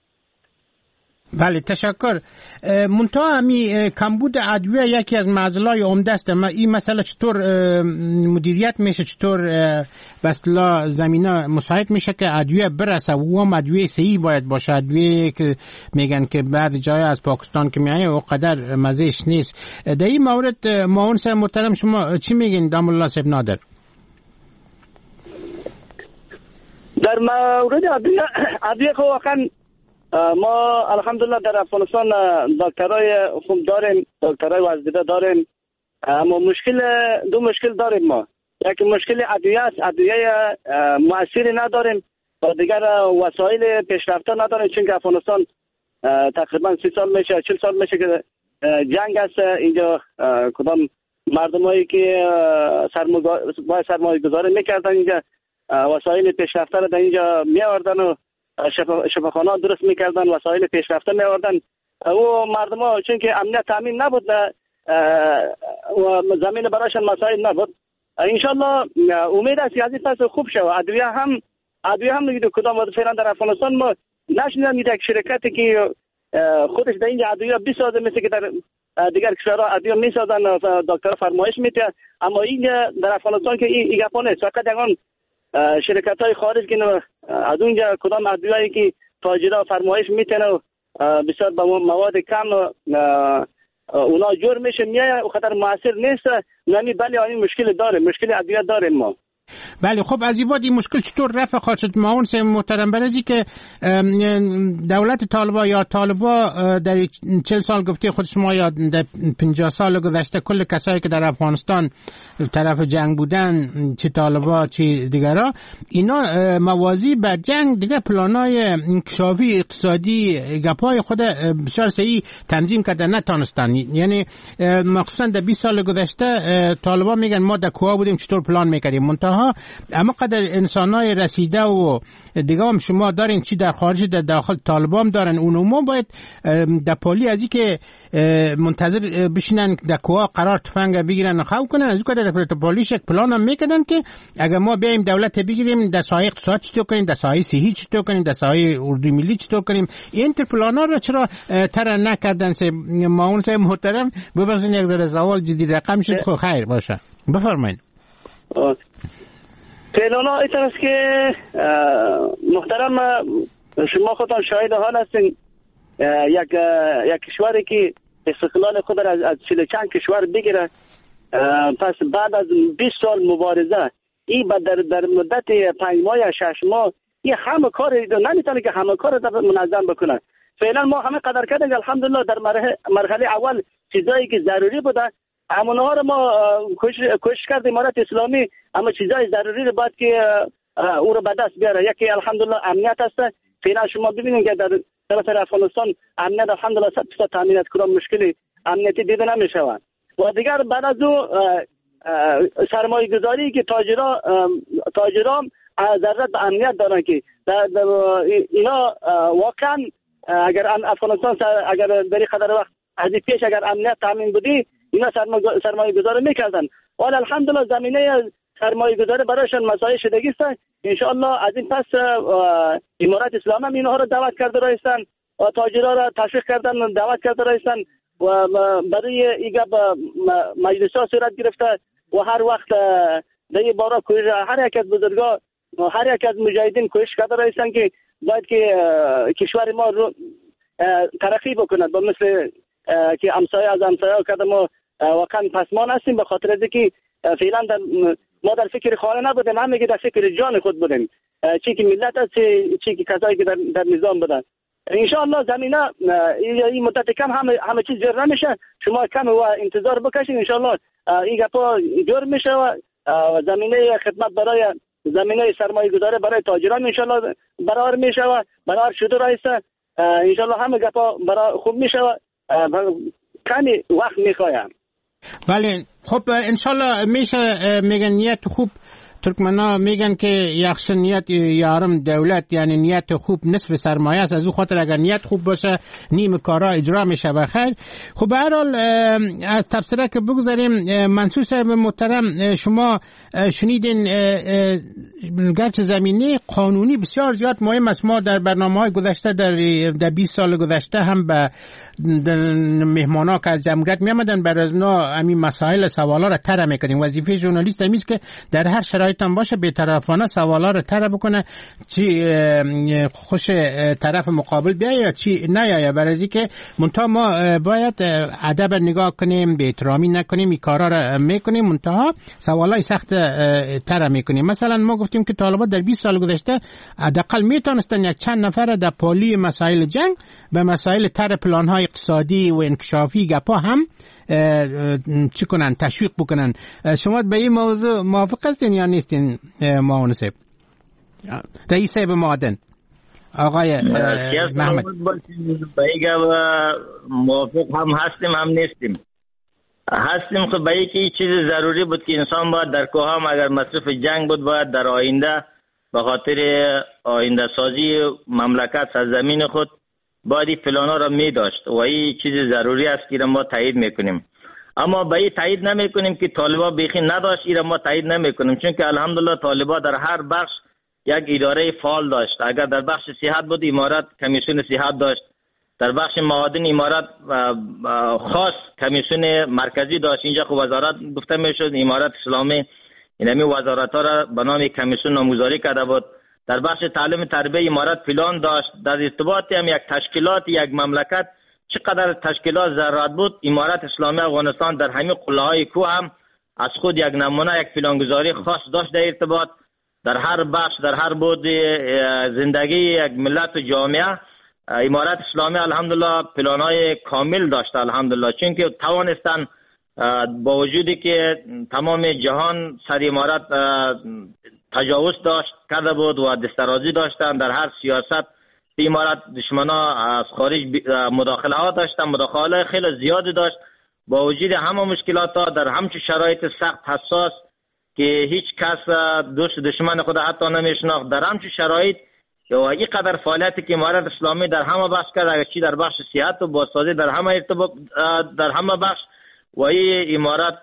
بله تشکر. منتها همی کمبود ادویه یکی از معضلای عمده است. این مسئله چطور مدیریت میشه، چطور بسلا زمینه مساعد میشه که ادویه برسه و هم ادویه صحیح باید باشه، ادویه که میگن که بعضی جای از پاکستان که میایه و قدر مزهش نیست. در این مورد معاون صاحب محترم شما چی میگین دام الله صاحب نادر؟ در مورد ادویه ادویه که واقعا ما الحمدلله در افغانستان دکترای خوب داریم، دکترای وزدیده داریم، اما مشکل دو مشکل داریم. ما یک مشکل ادویه است، ادویه مؤثری نداریم و دیگر وسایل پیشرفته نداریم، چون که افغانستان تقریبا سی سال میشه چهل سال میشه که جنگ است. اینجا کدام مردمایی که سرمایه سرمایه گذاری میکردن اینجا وسایل پیشرفته را در اینجا میآوردن و شفاخانه درست میکردن، وسایل پیشرفته میآوردن و مردم ها چون که امنیت تامین نبود و زمین برایشان مساعد نبود. انشالله امید است که از این پس خوب شود. ادویه هم ادویه هم نگید کدام فعلا در افغانستان ما نشنیدم یک شرکتی که خودش در اینجا ادویه بسازه مثل که در دیگر کشورها ادویه میسازن، دکتر فرمایش میده. اما این در افغانستان که این گپا نیست، فقط یگان شرکت های خارج که از اونجا کدام ادویه‌ای که تاجرها فرمایش میتن و بسیار با مواد کم اونا جور میشه میایه و خطر موثر نیست. یعنی بله این مشکل داره، مشکل ادویه داره ما. بله خب از این بعد این مشکل چطور رفع خواهد شد معاون صاحب محترم؟ برای که دولت طالبا یا طالبا در چهل سال گفته خود شما یا در پنجاه سال گذشته کل کسایی که در افغانستان طرف جنگ بودن، چه طالبا چه دیگرها، اینا موازی به جنگ دیگه پلانای انکشافی اقتصادی گپای خود بسیار صحیح تنظیم کرده نتانستن. یعنی مخصوصا در بیست سال گذشته طالبا میگن ما در کوه بودیم چطور پلان میکردیم، منتها اما قدر انسانای رسیده و دیگه هم شما دارین چی در خارج در داخل طالبا هم دارن، اونو ما باید در پالی از این که منتظر بشینن در کوه قرار تفنگ بگیرن خواه کنن، از این که در پالیش یک پلان هم میکردن که اگر ما بیاییم دولت بگیریم در سایه اقتصاد چطور کنیم، در سایه صحی چطور کنیم، در سایه اردوی ملی چطور کنیم. این تر پلان ها رو چرا تر نکردن؟ سه معاون صاحب محترم ببخشید یک ذره سوال جدی رقم شد. خب خیر باشه بفرمایید. پلان این است که محترم شما خودتان شاهد حال هستین، یک یک کشوری که استقلال خود را از چهل چند کشور بگیره، پس بعد از بیست سال مبارزه این در در مدت پنج ماه یا شش ماه این همه کار نمیتونه که همه کار را منظم بکنه. فعلا ما همه قدر کردیم الحمدلله در مرحله اول چیزایی که ضروری بوده همونها رو ما کوشش کردیم امارت اسلامی، اما چیزای ضروری رو باید که او رو به دست بیاره. یکی الحمدلله امنیت است. فعلا شما ببینید که در طرف افغانستان امنیت الحمدلله صد درصد تامین کردن مشکلی امنیتی دیده نمیشه. و دیگر بعد از او سرمایه گذاری که تاجران تاجران ضرورت به امنیت دارن که اینا واقعا اگر افغانستان اگر در قدر وقت از پیش اگر امنیت تامین بودی اینا سرمایه گذاری میکردن. ولی الحمدلله زمینه سرمایه گذاری برایشان مسائل شدگی است. ان شاء الله از این پس امارات اسلامی هم اینها رو دعوت کرده رایستن و تاجرها را تشویق کردن دعوت کرده رایستن و برای ایگا مجلس ها صورت گرفته و هر وقت در این بارا کوشش هر یک از بزرگا هر یک از مجاهدین کوشش کرده رایستن که باید که کشور ما رو ترقی بکند با مثل که امسایه از امسایه کرده ما واقعا پسمان هستیم به خاطر از که فعلا در ما در فکر خانه نبودیم، همه که در فکر جان خود بودیم، چی که ملت است چی که کسایی که در, در نظام بودن. انشاءالله زمینه این مدت کم همه همه چیز جور نمیشه، شما کم و انتظار بکشین انشاءالله این گپا جور میشه و زمینه خدمت برای زمینه سرمایه گذاری برای تاجران انشاءالله برابر میشه و برابر شده رایسته. انشاءالله همه گپا برای خوب میشه و کمی وقت میخوایم. بله خب انشالله میشه. میگن نیت خوب ترکمنا میگن که یخشن نیت یارم دولت، یعنی نیت خوب نصف سرمایه است. از او خاطر اگر نیت خوب باشه نیم کارا اجرا میشه بخیر. خب به هر حال از تفسیره که بگذاریم، منصور صاحب محترم شما شنیدین گرچه زمینه قانونی بسیار زیاد مهم است. ما در برنامه‌های گذشته در در بیست سال گذشته هم به مهمانا که از جمعیت میامدن بر از اونا همین مسائل سوالا را طرح میکردیم. وظیفه ژورنالیست همیست که در هر شرایط هم باشه بی‌طرفانه سوالا را طرح بکنه، چی خوش طرف مقابل بیاید یا چی نیاید. برای اینکه منتها ما باید ادب نگاه کنیم، به احترامی نکنیم، این کارا را میکنیم منتها سوالای سخت طرح میکنیم. مثلا ما گفتیم که طالبان در بیست سال گذشته حداقل میتونستن یک چند نفر در پالی مسائل جنگ به مسائل طرح پلان‌های اقتصادی و انکشافی گپا هم چی کنن، تشویق بکنن. شما به این موضوع موافق هستین یا نیستین معاون صاحب؟ رئیس صاحب معادن آقای محمد. بایگا موافق هم هستیم هم نیستیم. هستیم خب به یکی چیز ضروری بود که انسان باید در کوه هم اگر مصرف جنگ بود باید در آینده به خاطر آینده سازی مملکت سرزمین خود باید این پلانا را می داشت و این چیز ضروری است که ما تایید میکنیم. اما به این تایید نمی کنیم که طالبا بیخی نداشت، این را ما تایید نمی کنیم، چون که الحمدلله طالبا در هر بخش یک اداره فعال داشت. اگر در بخش صحت بود امارات کمیسیون صحت داشت، در بخش معادن امارات خاص کمیسیون مرکزی داشت. اینجا خب وزارت گفته میشد، امارات اسلامی اینمی وزارت ها را به نام کمیسیون نامگذاری کرده بود. در بخش تعلیم تربیت امارات پلان داشت. در ارتباط هم یک تشکیلات یک مملکت چقدر تشکیلات ضرورت بود، امارات اسلامی افغانستان در همین قله های کوه هم از خود یک نمونه یک پلانگذاری خاص داشت. در ارتباط در هر بخش در هر بود زندگی یک ملت و جامعه امارات اسلامی الحمدلله پلان‌های کامل داشت الحمدلله، چون که توانستن با وجودی که تمام جهان سر امارات تجاوز داشت کرده بود و دسترازی داشتن در هر سیاست امارات، دشمنا از خارج مداخله ها داشتن، مداخله خیلی زیادی داشت. با وجود همه مشکلات ها در همچون شرایط سخت حساس که هیچ کس دوست دشمن خود حتی نمیشناخت، در همچون شرایط و این قدر فعالیتی که امارات اسلامی در همه بخش کرد، اگر چی در بخش سیاحت و بازسازی در همه ارتباط در همه بخش، و این امارات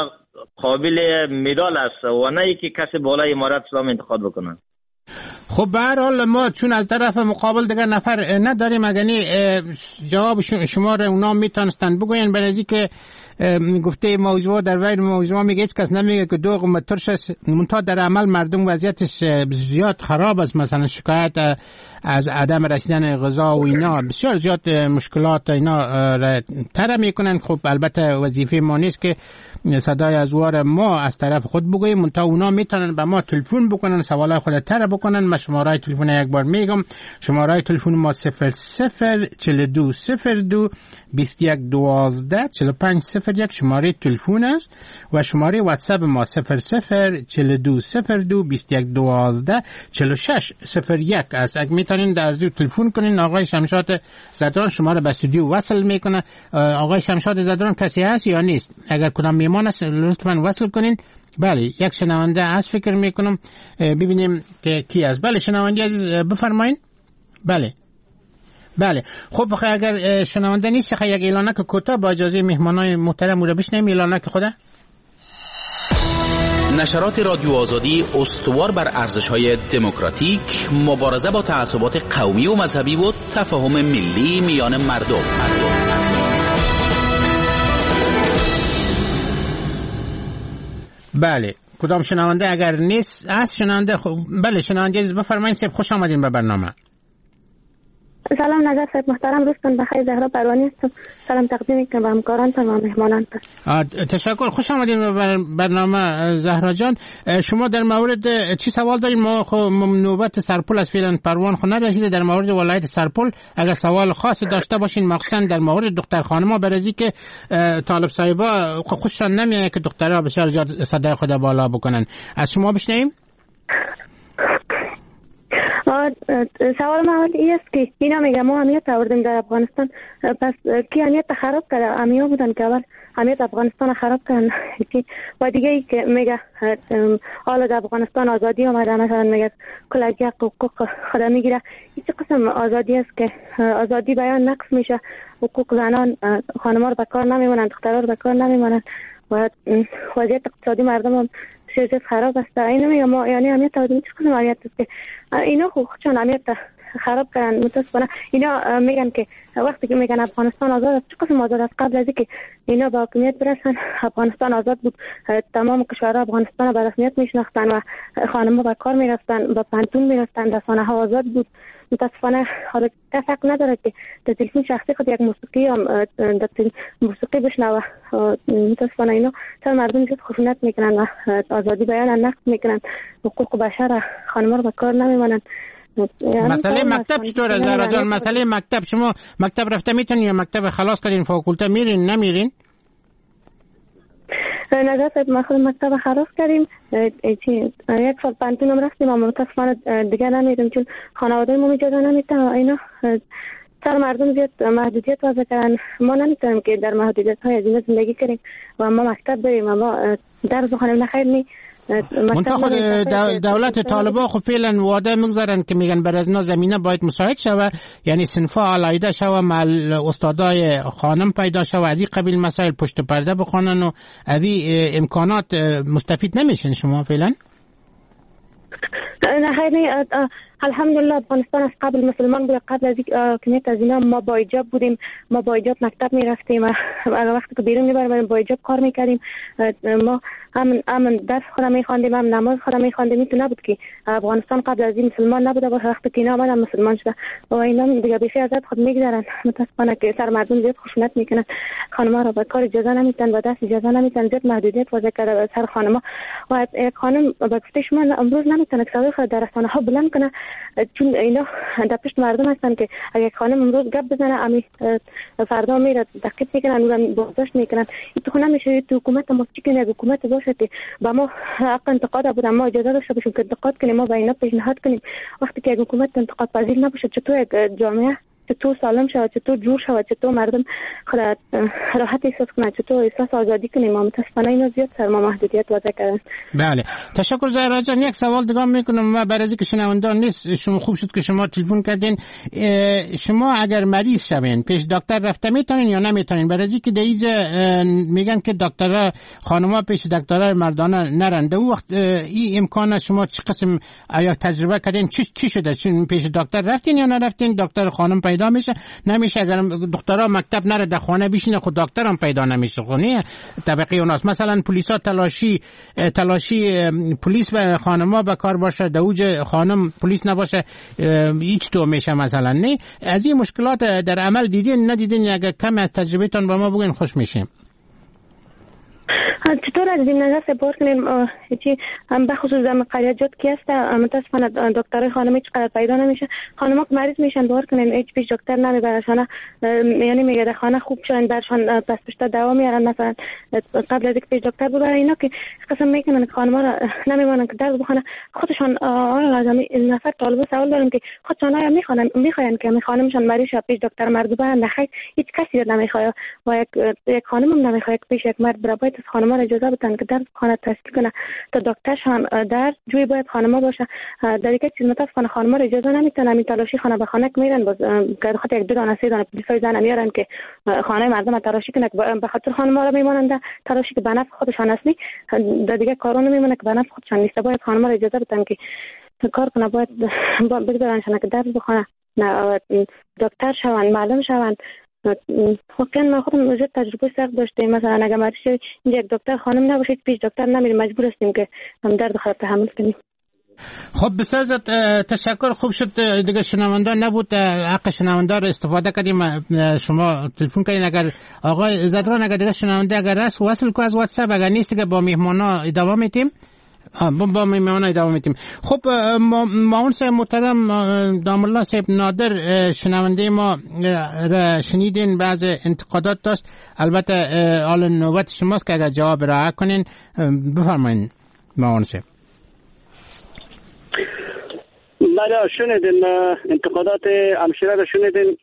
قابل مدال است و نه ای که کسی بالای امارات اسلامی انتخاب بکنه. خب به هر حال ما چون از طرف مقابل دیگر نفر نداریم، اگه جواب شما را اونا میتونستن بگوین برای که گفته موضوع در ویر موضوع میگه هیچ کس نمیگه که دو قوم ترش است، منتها در عمل مردم وضعیتش زیاد خراب است. مثلا شکایت از عدم رسیدن غذا و اینا بسیار زیاد مشکلات اینا را تر میکنن. خب البته وظیفه ما نیست که صدای ازوار ما از طرف خود بگوییم، منتها اونا میتونن به ما تلفن بکنن، سوالای خود تر بکنن. من شماره تلفن یک بار میگم، شماره تلفن ما صفر صفر چهل و دو صفر دو بیست و یک دوازده چهل و پنج صفر یک شماره تلفن است و شماره واتساپ ما صفر صفر چهل و دو صفر دو بیست و یک دوازده چهل و شش صفر یک است. اگه میتونین در دو تلفن کنین، آقای شمشاد زدران شما را به استودیو وصل میکنه. آقای شمشاد زدران کسی هست یا نیست؟ اگر کدام میمان است لطفاً وصل کنین. بله یک شنونده از فکر میکنم، ببینیم که کی است. بله شنونده عزیز بفرمایید. بله بله خب بخیر، اگر شنونده نیست خیلی یک اعلانه که کوتاه با اجازه مهمانای محترم رو بشنویم. اعلانه که خدا نشرات رادیو آزادی استوار بر ارزش‌های دموکراتیک، مبارزه با تعصبات قومی و مذهبی و تفاهم ملی میان مردم. بله کدام شنونده اگر نیست از شنونده خب بله شنونده عزیز بفرمایید. سب خوش آمدین به برنامه. سلام نظر صاحب محترم، روزتون بخیر. زهرا پروانی هستم. سلام تقدیم میکنم به همکارانتون و مهمانانتون. تشکر، خوش آمدین به برنامه زهرا جان. شما در مورد چی سوال دارین؟ ما خب نوبت سرپل از فعلا پروان خو نرسیده. در مورد ولایت سرپل اگر سوال خاصی داشته باشین، مخصوصا در مورد دختر خانما، برای که طالب صاحبا خوششان نمیاد که دخترها بسیار زیاد صدای خود بالا بکنن، از شما بشنویم. سوال ما این است که اینا میگه ما امنیت آوردیم در افغانستان، پس کی امنیت خراب کرده؟ امنیا بودن که اول امنیت افغانستان خراب کردن. و دیگه ای که میگه حالا در افغانستان آزادی آمده، مثلا میگه کلگی حقوق خود میگیره. این چه قسم آزادی است که آزادی بیان نقص میشه؟ حقوق زنان، خانم‌ها رو به کار نمیمونن، دخترها رو به کار نمیمونن و وضعیت اقتصادی مردم هم سیاست خراب است. اینو میگم ما یعنی امنیت آوردیم. چه قسم امنیت است که اینا خود چون امنیت خراب کردن؟ متاسفانه اینا میگن که وقتی که میگن افغانستان آزاد است، چه قسم آزاد است؟ قبل از اینکه اینا به حکومت برسن افغانستان آزاد بود. تمام کشورها افغانستان به رسمیت میشناختن و خانم‌ها به کار میرفتن، به پانتون میرفتن، رسانه ها آزاد بود. متاسفانه حالا کس حق نداره که در تلفن شخصی خود یک موسیقی هم در موسیقی بشنوه. متاسفانه اینا چون مردم زیاد خشونت میکنن و آزادی بیان نقض میکنن، حقوق بشر خانم‌ها رو به کار نمیمونن. مسئله مکتب چطور است زهرا جان؟ مسئله مکتب، شما مکتب رفته میتونین یا مکتب خلاص کردین فاکولته میرین نمیرین؟ نظر صاحب ما خود مکتب خلاص کردیم، یک سال پانتون هم رفتیم اما متاسفانه دیگه نمیریم چون خانواده ما اجازه نمیده. اینا سر مردم زیاد محدودیت وضع کردن، ما نمیتونیم که در محدودیت های از این زندگی کنیم و ما مکتب بریم و ما درس بخونیم. نخیر نی منطقه خود دولت طالبان خب فعلا وعده میگذارن که میگن بر از اینا زمینه باید مساعد شوه، یعنی صنفا علایده شوه، مع استادای خانم پیدا شوه، از این قبیل مسائل پشت پرده بخونن و از این امکانات مستفید نمیشن. شما فعلا نه خیلی الحمدلله افغانستان از قبل مسلمان بود. قبل از اینکه از اینا ما با حجاب بودیم، ما با حجاب مکتب میرفتیم، اگر وقتی که بیرون میبریم با حجاب کار میکردیم، ما هم هم درس خودم میخواندیم، هم نماز خودم میخواندیم. این نبود که افغانستان قبل از این مسلمان نبوده باشه، وقتی که اینا آمدن مسلمان شده و اینا دیگه بیشتر ازت خود میگذرن. متاسفانه که سر مردم زیاد خشونت میکنن، خانم‌ها را به کار اجازه نمیدن و دست اجازه نمیدن، زیاد محدودیت وضع کرده سر خانم‌ها. و یک خانم به گفته شما امروز نمیتونه صدای خود در رسانه‌ها بلند کنه، چون اینا در پشت مردم هستن که اگه خانم امروز گپ بزنه امی فردا میره دقیق میکنن و بازداشت میکنن. این تو نمیشه تو حکومت ما چی کنه، حکومت باشه که با ما حق انتقاد بود، ما اجازه داشته باشیم که انتقاد کنیم، ما با اینا پیشنهاد کنیم. وقتی که حکومت انتقاد پذیر نباشه چطور یک جامعه چطور سالم شود، چطور جور شود، چطور مردم خود راحت احساس کنند، چطور احساس آزادی کنیم. ما متاسفانه اینا زیاد سر ما محدودیت وضع کردن. بله تشکر زهرا جان. یک سوال دیگه میکنم و برای اینکه شنوندگان نیست، شما خوب شد که شما تلفن کردین. شما اگر مریض شوین پیش دکتر رفته میتونین یا نمیتونین؟ برای اینکه دیگه میگن که دکترها خانم‌ها پیش دکترها مردانه نرنده. او وقت این امکان شما چه قسم آیا تجربه کردین؟ چی چی شده؟ چون پیش دکتر رفتین یا نرفتین؟ دکتر خانم پیدا میشه نمیشه؟ اگر دکترها مکتب نره در خانه بشینه خود دکتر هم پیدا نمیشه. خونه طبقه اوناست. مثلا پلیسا تلاشی تلاشی پلیس به خانم‌ها به کار باشه، دوج خانم پلیس نباشه، هیچ تو میشه مثلا. نه از این مشکلات در عمل دیدین ندیدین؟ اگر کم از تجربهتون با ما بگین خوش میشیم. چطور از این نظر سپار کنیم؟ چی هم به خصوص در قریجات کی است متاسفانه دکتر خانم هیچ قدر پیدا نمیشه. خانم‌ها که مریض میشن باور کنین هیچ پیش دکتر نمیبرشن، یعنی میگه در خانه خوب شدن برشان پس پشت دوا میارن. مثلا قبل از اینکه پیش دکتر ببرن اینا که قسم میکنن که خانم‌ها را نمیمونن که درد بخونه خودشان. آقای لازمی نفر طالب سوال دارم که خودشان آیا میخوان میخواین که خانمشان مریض شه پیش دکتر مرد ببرن؟ نخیر، هیچ کسی نمیخواد و یک یک خانم هم نمیخواد پیش یک مرد برای باید خانم‌ها را اجازه بدن که در خانه تحصیل کنه تا دکترشان در جوی باید خانم‌ها باشه. در یک چیز متاسفانه خانم‌ها را اجازه نمیتونن می تلاشی خانه به خانه میرن، باز که خاطر یک دو دانه سه دانه پلیسای زن میارن که خانه مردم تلاشی کنه به خاطر خانم‌ها را میمونند تلاشی که به نفع خودشان است. در دیگه کارونه میمونه که به نفع خودشان نیست. باید خانم‌ها را اجازه بدن که کار کنه، باید بگذارنشان که درس بخونه، دکتر شوند، معلم شوند. واقعا من خودم وجود تجربه سخت داشتیم. مثلا اگر مریض شوی اینجا یک دکتر خانم نباشه پیش دکتر نمیریم، مجبور هستیم که هم درد خود تحمل کنیم. خب بسیار تشکر. خوب شد دیگه شنوندان نبود، حق شنوندان استفاده کردیم. شما تلفن کردین. اگر آقای زدران اگر دیگه شنونده اگر راست وصل کو از واتساپ، اگر نیست که با مهمانا ادامه میتیم. با با میمونه ادامه میتیم. خب معاون صاحب محترم دام الله صاحب نادر، شنونده ما را شنیدین، بعض انتقادات داشت. البته حال نوبت شماست که اگر جواب رعایت کنین بفرمایین معاون صاحب. بله شنیدین انتقادات همشیره را شنیدین.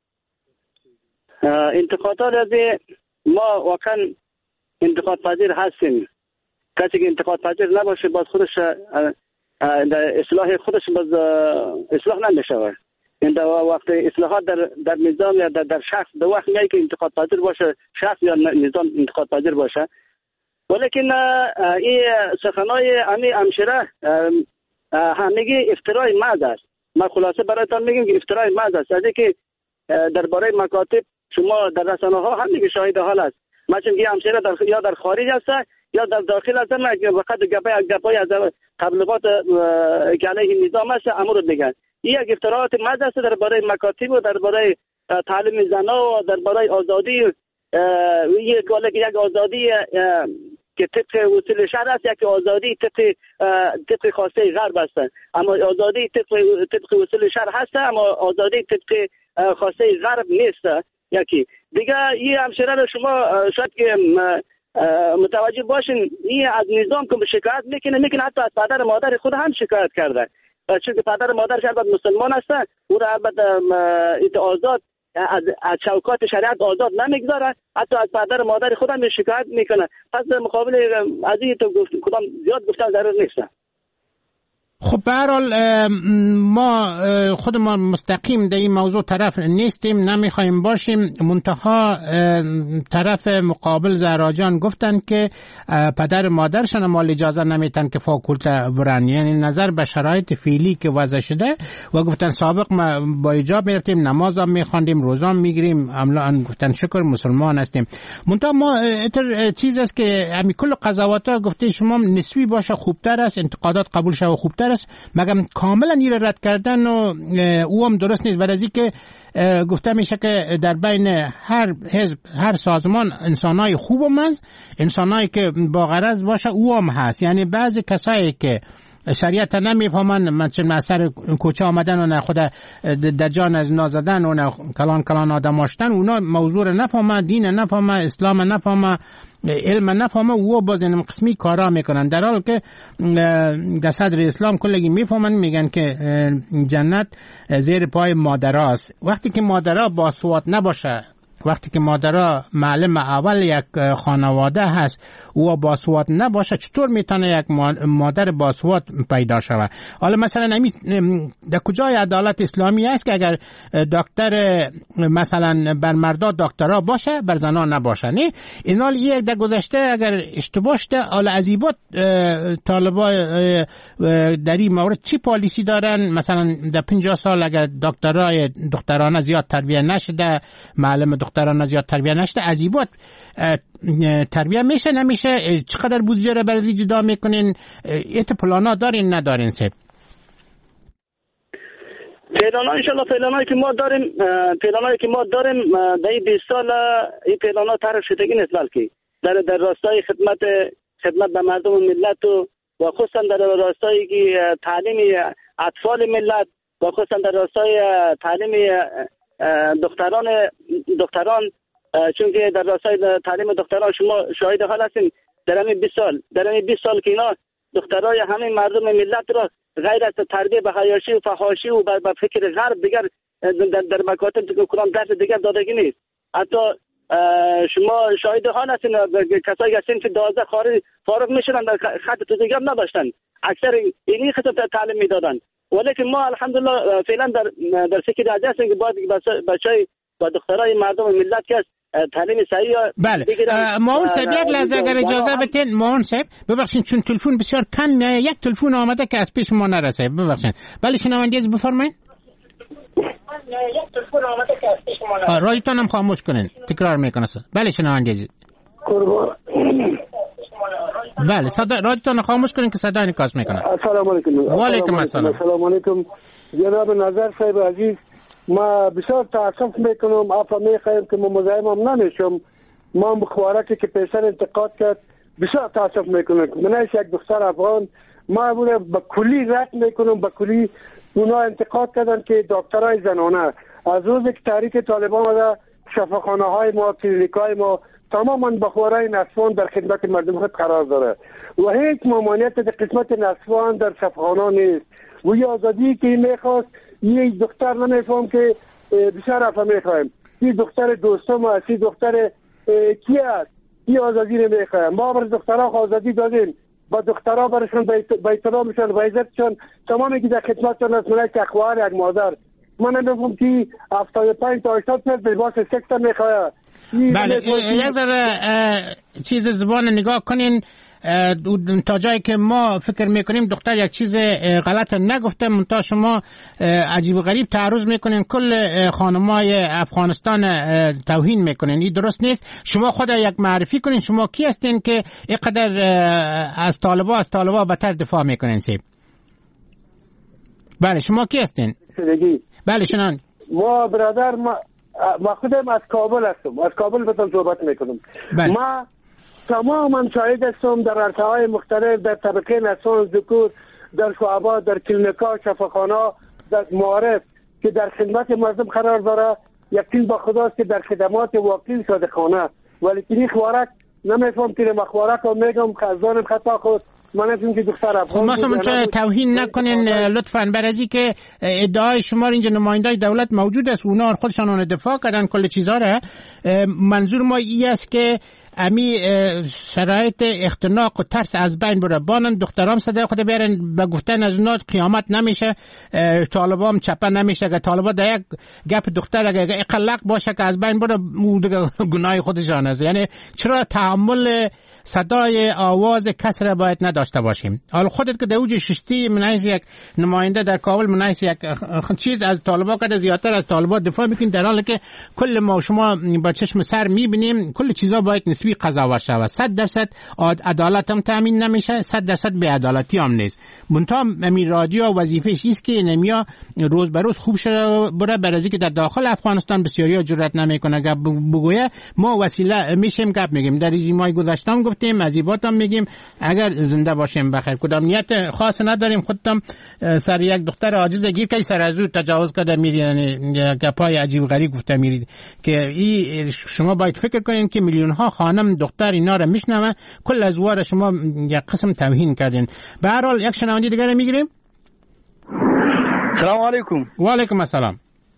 انتقادات از ما واقعا انتقاد پذیر هستیم. کسی که انتقاد پذیر نباشه باز خودش در اصلاح خودش باز اصلاح نمیشه. این در وقت اصلاحات در در نظام یا در, در شخص در وقت میگه که انتقاد پذیر باشه شخص یا نظام انتقاد پذیر باشه. ولیکن این سخنای امی همشیره همگی افترای محض است. ما خلاصه برایتان میگیم که افترای محض است. از اینکه درباره مکاتب شما در رسانه‌ها همگی شاهد حال است. مثلا که همشیره در یا در خارج است یا در داخل است، نه فقط گپای گپای از تبلیغات که علیه نظام است امر دیگر. این یک افتراءات محض است درباره مکاتب و درباره تعلیم زنان و درباره آزادی. یک کاله که یک آزادی که طبق اصول شرع است، یک آزادی طبق طبق خواسته غرب است. اما آزادی طبق طبق اصول شرع هست، اما آزادی طبق خواسته غرب نیست. یکی دیگه این همشیره رو شما شاید که متوجه باشین، این از نظام که شکایت میکنه میکنه حتی از پدر مادر خود هم شکایت کرده، چون که پدر مادرش البته مسلمان هست، او را البته آزاد از از چوکات شریعت آزاد نمیگذاره، حتی از پدر مادر خود هم شکایت میکنه. پس مقابل از این تو گفت کدام زیاد گفتن ضرور نیست. خب به هر حال ما خودمان مستقیم در این موضوع طرف نیستیم، نمیخوایم باشیم. منتها طرف مقابل زهرا جان گفتن که پدر مادرشان مال اجازه نمیتن که فاکولته برن، یعنی نظر به شرایط فعلی که وضع شده و گفتن سابق ما با ایجاب میرفتیم، نماز هم میخواندیم، روزه هم میگیریم، عملا گفتن شکر مسلمان هستیم. منتها ما اتر چیز است که همین کل قضاوت ها گفته شما نسبی باشه خوبتر است، انتقادات قبول شه خوبتر است، مگم کاملا این رد کردن و او هم درست نیست. برای که گفته میشه که در بین هر حزب هر سازمان انسانای خوب هم هست، انسانایی که با غرض باشه او هم هست. یعنی بعضی کسایی که شریعت نمیفهمن، مثلا اثر کوچه آمدن و نه خود دجان از نازدن و نه کلان کلان آدم آشتن، اونا موضوع نفهمه، دین نفهمه، اسلام نفهمه، علم نفهمه، او باز این قسمی کارا میکنن، در حال که در صدر اسلام کلگی میفهمن، میگن که جنت زیر پای مادراست. وقتی که مادرها باسواد نباشه، وقتی که مادرها معلم اول یک خانواده هست او باسواد نباشه، چطور میتونه یک مادر باسواد پیدا شود؟ حالا مثلا نمی در کجای عدالت اسلامی است که اگر دکتر مثلا بر مردا دکترا باشه بر زنا نباشه؟ نه، این حال یک در گذشته اگر اشتباه شده، حالا عزیبات طالبا در این مورد چی پالیسی دارن؟ مثلا در پنجاه سال اگر دکترای دخترانه زیاد تربیت نشده، معلم دخترانه زیاد تربیت نشده، عزیبات تربیت میشه نمیشه؟ چقدر بودجه رو برای جدا میکنین؟ ایت پلانا دارین ندارین؟ سب پلانا انشالله پلانایی که ما داریم پلانایی که ما داریم در این بیست سال این پلانا طرح شدگی نیست، بلکه در در راستای خدمت خدمت به مردم ملت و و خصوصا در راستای تعلیم اطفال ملت و خصوصا در راستای تعلیم دختران دختران چون که در راستای تعلیم دختران شما شاهد حال هستین در همین بیست سال در همین بیست سال که اینا دخترای همین مردم ملت را غیر از تربیت به حیاشی و فحاشی و به فکر غرب دیگر در, در مکاتب کدام درس دیگر دادگی نیست. حتی شما شاهد حال هستین کسایی که سنف دوازده خارج فارغ میشدن در خط دیگر نداشتن، اکثر اینی خط تعلیم میدادن، ولیکن ما الحمدلله فعلا در در فکر راجع هستیم که باید بچهای و دخترای مردم ملت که تعلیم صحیح. بله ماون صاحب یک لحظه اگر اجازه بدین، ماون صاحب ببخشید چون تلفن بسیار کم، یک تلفن آمده که از پیش ما نرسه، ببخشید. بله شنونده از بفرمایید. یک تلفن آمده که از پیش ما نرسه، رادیوتون هم خاموش کنین، تکرار میکنه. بله شنونده از بله صدا رادیوتون خاموش کنین که صدا انعکاس میکنه. السلام علیکم. و علیکم السلام. السلام علیکم جناب نظر صاحب عزیز، ما بسیار تاسف میکنم، افا میخوایم که ما مزاحم هم نمیشم. ما بخوارکی که پیشتر انتقاد کرد بسیار تاسف میکنم. من از یک دختر افغان ما بوده با کلی رد میکنم، با کلی اونا انتقاد کردن که دکترای زنانه از روزی که تحریک طالبان آمده شفاخانه های ما، کلینیک های ما تماما بخورای نسوان در خدمت مردم خود قرار داره و هیچ ممانعت در قسمت نسوان در شفاخانه نیست. و یه آزادی که میخواست یه دختر نمیفهم که بسیار افا میخوایم این دختر دوستم هست، این دختر کی هست، این آزادی نمیخوایم. ما برای دخترها آزادی دادیم، با دخترها برشون با احترامشون با عزتشون تمامی که در خدمتشون هست. من یک اخوار یک مادر من نمیفهم که هفتاد و پنج تا هشتاد سال لباس سکس میخواه. بله یک ذره چیز زبان نگاه کنین تا جایی که ما فکر میکنیم دختر یک چیز غلط نگفته، منتها شما عجیب و غریب تعرض میکنین، کل خانمای افغانستان توهین میکنین. این درست نیست. شما خود یک معرفی کنین، شما کی هستین که اینقدر از طالبا از طالبا بتر دفاع میکنین؟ سیب بله شما کی هستین؟ بله شنان ما برادر ما ما خودم از کابل هستم، از کابل بهتون صحبت میکنم. بله. ما تماما شاهد هستم در عرصه‌های مختلف، در طبقه نسوان ذکور، در شعبات، در کلینیکا، شفاخانه، در معارف که در خدمت مردم قرار داره. یقین با خداست که در خدمات واقعی صادقانه، ولی که این خوارک نمیفهم که مخوارک رو میگم خزانم خطا خود من نفهم که دختر افغان. خب ما شما توهین نکنین لطفاً، برای که ادعای شما اینجا نمایندای دولت موجود است، اونا خودشان اون دفاع کردن کل چیزا را. منظور ما این است که امی شرایط اختناق و ترس از بین بره. بانن دخترام صدای خود بیارن به گفتن از اونا قیامت نمیشه، طالبان چپه نمیشه. که طالبان در یک گپ دختر اگه اقلق باشه که از بین بره، گناه خودشان است. یعنی چرا تحمل صدای آواز کس را باید نداشته باشیم؟ حالا خودت که دوج ششتی منایز یک نماینده در کابل، منایز یک چیز از طالبان که زیادتر از طالبان دفاع میکنید، در حالی که کل ما شما با چشم سر میبینیم کل چیزا باید نسبی قضاوت شود. صد درصد عدالت هم تامین نمیشه، صد درصد بی‌عدالتی هم نیست. منتها می رادیو وظیفه‌اش است که نمیا روز به روز خوب شه بره، برای که در داخل افغانستان بسیاری جرئت نمیکنه گپ بگویه. ما وسیله میشیم گپ میگیم، در رژیمای گذشته گفتیم، عزیبات هم میگیم. اگر زنده باشیم بخیر. کدام نیت خاص نداریم. خودم سر یک دختر عاجز گیر که سر از او تجاوز کرده میری، یعنی گپای عجیب غریب گفته میرید که ای شما باید فکر کنین که میلیون ها خانم دختر اینا رو میشنوه، کل از وار شما یک قسم توهین کردین. به هر حال یک شنونده دیگه میگیریم. سلام علیکم. و علیکم السلام.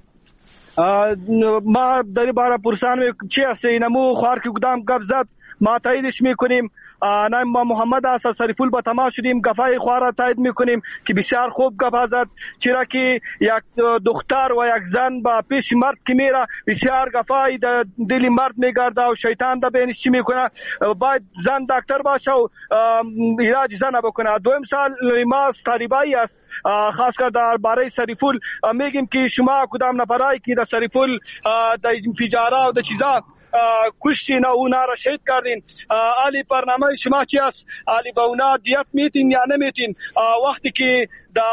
ما در باره پرسان چی است اینمو خوار که کدام گپ زد ما تاییدش میکنیم. نام ما محمد اسد شریفول با تماس شدیم، گفای خوار تایید میکنیم که بسیار خوب گپ زد، چرا که یک دختر و یک زن با پیش مرد که میره بسیار گفای دل مرد میگرده و شیطان دا بینش چی میکنه. باید زن دکتر باشه و علاج زن بکنه. دویم سال ما طالبایی است، خاص کر در باره شریفول میگیم که شما کدام نفرایی که در شریفول در انفجارات و در چیزا کشتین و اونا را شهید کردین، علی برنامه شما چی است؟ علی با اونا دیت میتین یا نمیتین؟ وقتی که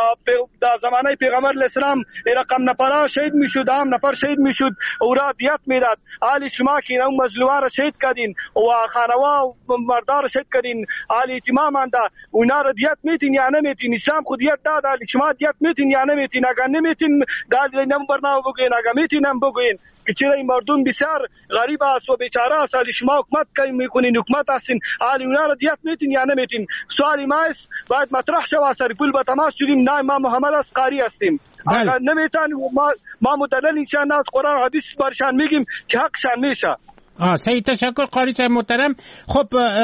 در زمانه پیغمبر علیه السلام رقم نفر شهید میشد، هم نفر شهید میشد، او را دیت میداد. علی شما که اون مظلومان را شهید کردین و خانوا و مردار را شهید کردین، علی تماما دا اونا را دیت میتین یا نمیتین؟ اسلام خود دیت داد، علی شما دیت میتین یا نمیتین؟ اگر نمیتین دال نم برنامه بگوین، اگر میتین هم بگوین که چرا این مردم بسیار غریب است و بیچاره است. علی شما حکومت کی میکنین؟ حکومت هستین، علی اونا را دیت میتین یا نمیتین؟ سوالی ما است باید مطرح شود. سرپول با تماس شدیم، نه ما محمد از قاری هستیم. اگر نمیتن ما ما مدلل اینشان از قرآن حدیث برشان میگیم که حقشان میشه. آه صحیح، تشکر قاری صاحب محترم. خب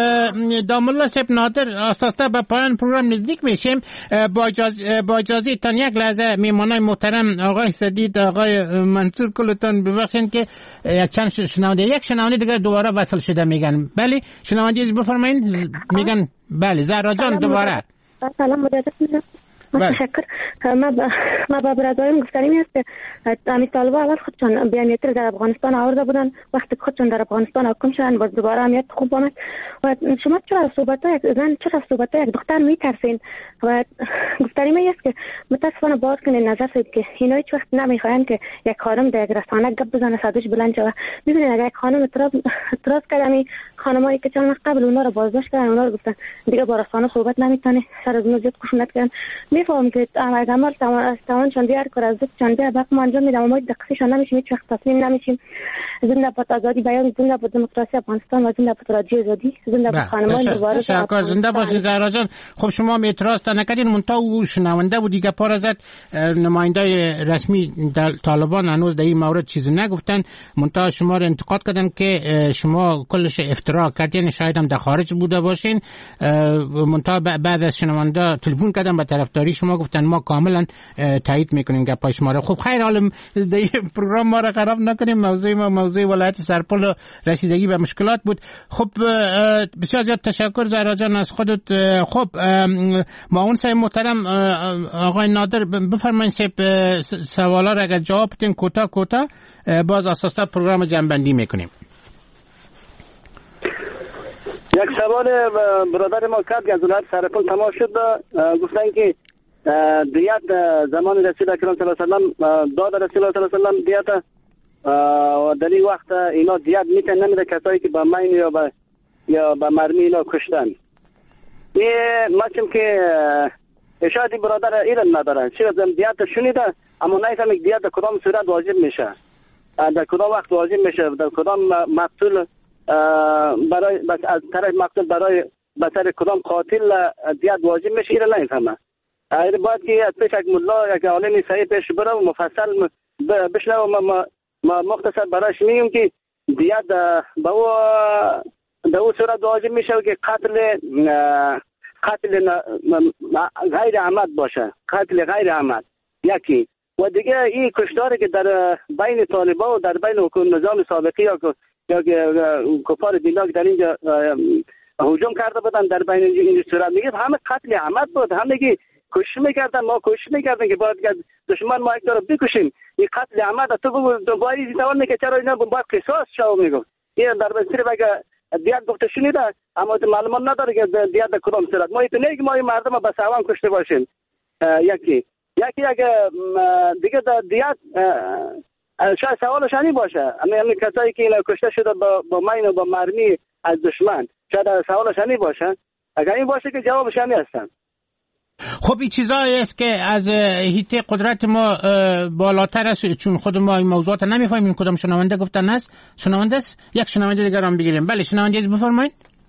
دام الله صاحب نادر، آستاستا به پایان پروگرام نزدیک میشیم. با اجازه با اجازه تان یک لحظه میمانای محترم آقای سدید، آقای منصور کلتان ببخشید که یک چند شنونده یک شنونده دیگه دوباره وصل شده میگن. بله شنونده بفرمایید. میگن بله زهرا جان دوباره. سلام مجدد. متشکر. ما با ما با برادرم گفتنی است که امی طالبا اول خودشان بیانیت در افغانستان آورده بودن، وقتی خودشان در افغانستان حکم شدن باز دوباره امیت خوب آمد. و شما چرا صحبتای زن چرا صحبتای یک دختر میترسین؟ و گفتنی می است که متاسفانه باز کنین نظر سید که اینا هیچ وقت نمیخواین که یک خانم در یک رسانه گپ بزنه صداش بلند شود. ببینید اگر یک خانم اعتراض اعتراض کرد، می خانمایی که چند قبل اونا رو بازداشت کردن، اونا رو گفتن دیگه با رسانه صحبت نمیتونه، سر از اون زیاد خشونت کردن. میفهم که عمل تمام تمام چون دیار کار از چون دیار باید ما انجام میدم، ما دقیقش نمیشیم، هیچ وقت تسلیم نمیشیم. زنده باد آزادی بیان، زنده باد دموکراسی افغانستان و زنده باد رادیو آزادی، زنده باد خانمان دوباره. تشکر. زنده باشید زهرا جان. خب شما اعتراض تا نکردین، منتها او شنونده بود دیگه پار ازت نماینده رسمی در طالبان هنوز در این مورد چیزی نگفتن، منتها شما رو انتقاد کردن که شما کلش افترا کردین، شاید هم در خارج بوده باشین. منتها بعد از شنونده تلفن کردن به طرفداری شما، گفتن ما کاملا تایید میکنیم گپای شما رو. خب خیر، حالا در پروگرام ما رو خراب نکنیم. موضوع ما موضوع ولایت سرپل و رسیدگی به مشکلات بود. خب بسیار زیاد تشکر زهرا جان از خودت. خب معاون صاحب محترم آقای نادر بفرمایید سوالا رو اگر جواب بدین کوتاه کوتاه، باز اساسا پروگرام جنبندی میکنیم. یک سوال برادر ما کرد که از ولایت سرپل تماس شد، گفتن که دیت زمان رسول اکرم صلی الله علیه و سلم داد رسول الله صلی الله علیه و سلم دیت و در این وقت اینا دیت میتن نمیده کسایی که با مین یا با یا با مرمی اینا کشتن. این مچم که شاید این برادر ایران نداره، چرا دیت شنیده اما نایفهم یک دیت در کدام صورت واجب میشه، در کدام وقت واجب میشه، در کدام مقتول برای از طرف مقتول برای بسر کدام قاتل دیت واجب میشه، ایران نایفهمه. این باید که از پیش یک ملا یک عالمی صحیح پیش بره و مفصل بشنه و ما مختصر برایش میگیم که دیت به او در اون صورت واجب میشه که قتل قتل غیر عمد باشه، قتل غیر عمد یکی. و دیگه این کشتاری که در بین طالبان و در بین حکومت نظام سابقی یا یا کفار دیندار در اینجا هجوم کرده بودن در بین این صورت میگه همه قتل عمد بود، همگی کوشش میکردن، ما کوشش میکردن که باید دشمن ما یک طرف بکشیم. این قتل عمد تو دوباره دیوان میگه چرا اینا باید قصاص شو میگه. این در بسیار بگه دیات گفته شنیده اما معلومات نداره که دیات در کدام صورت. ما ایتونه که ما این مردم به سوان کشته باشیم. یکی یکی اگه دیگه دیات شاید سوالش همین باشه، همین کسایی که اینا کشته شده با با مین و با مرمی از دشمن، شاید سوالش همین باشه. اگر این باشه که جوابش همین هستن. خب این چیزایی است که از حیطه قدرت ما بالاتر است، چون خود ما این موضوعات نمیفهمیم. کدام شنونده گفتن است؟ شنونده است؟ یک شنونده دیگر هم بگیریم. بله شنونده از بفرمایید.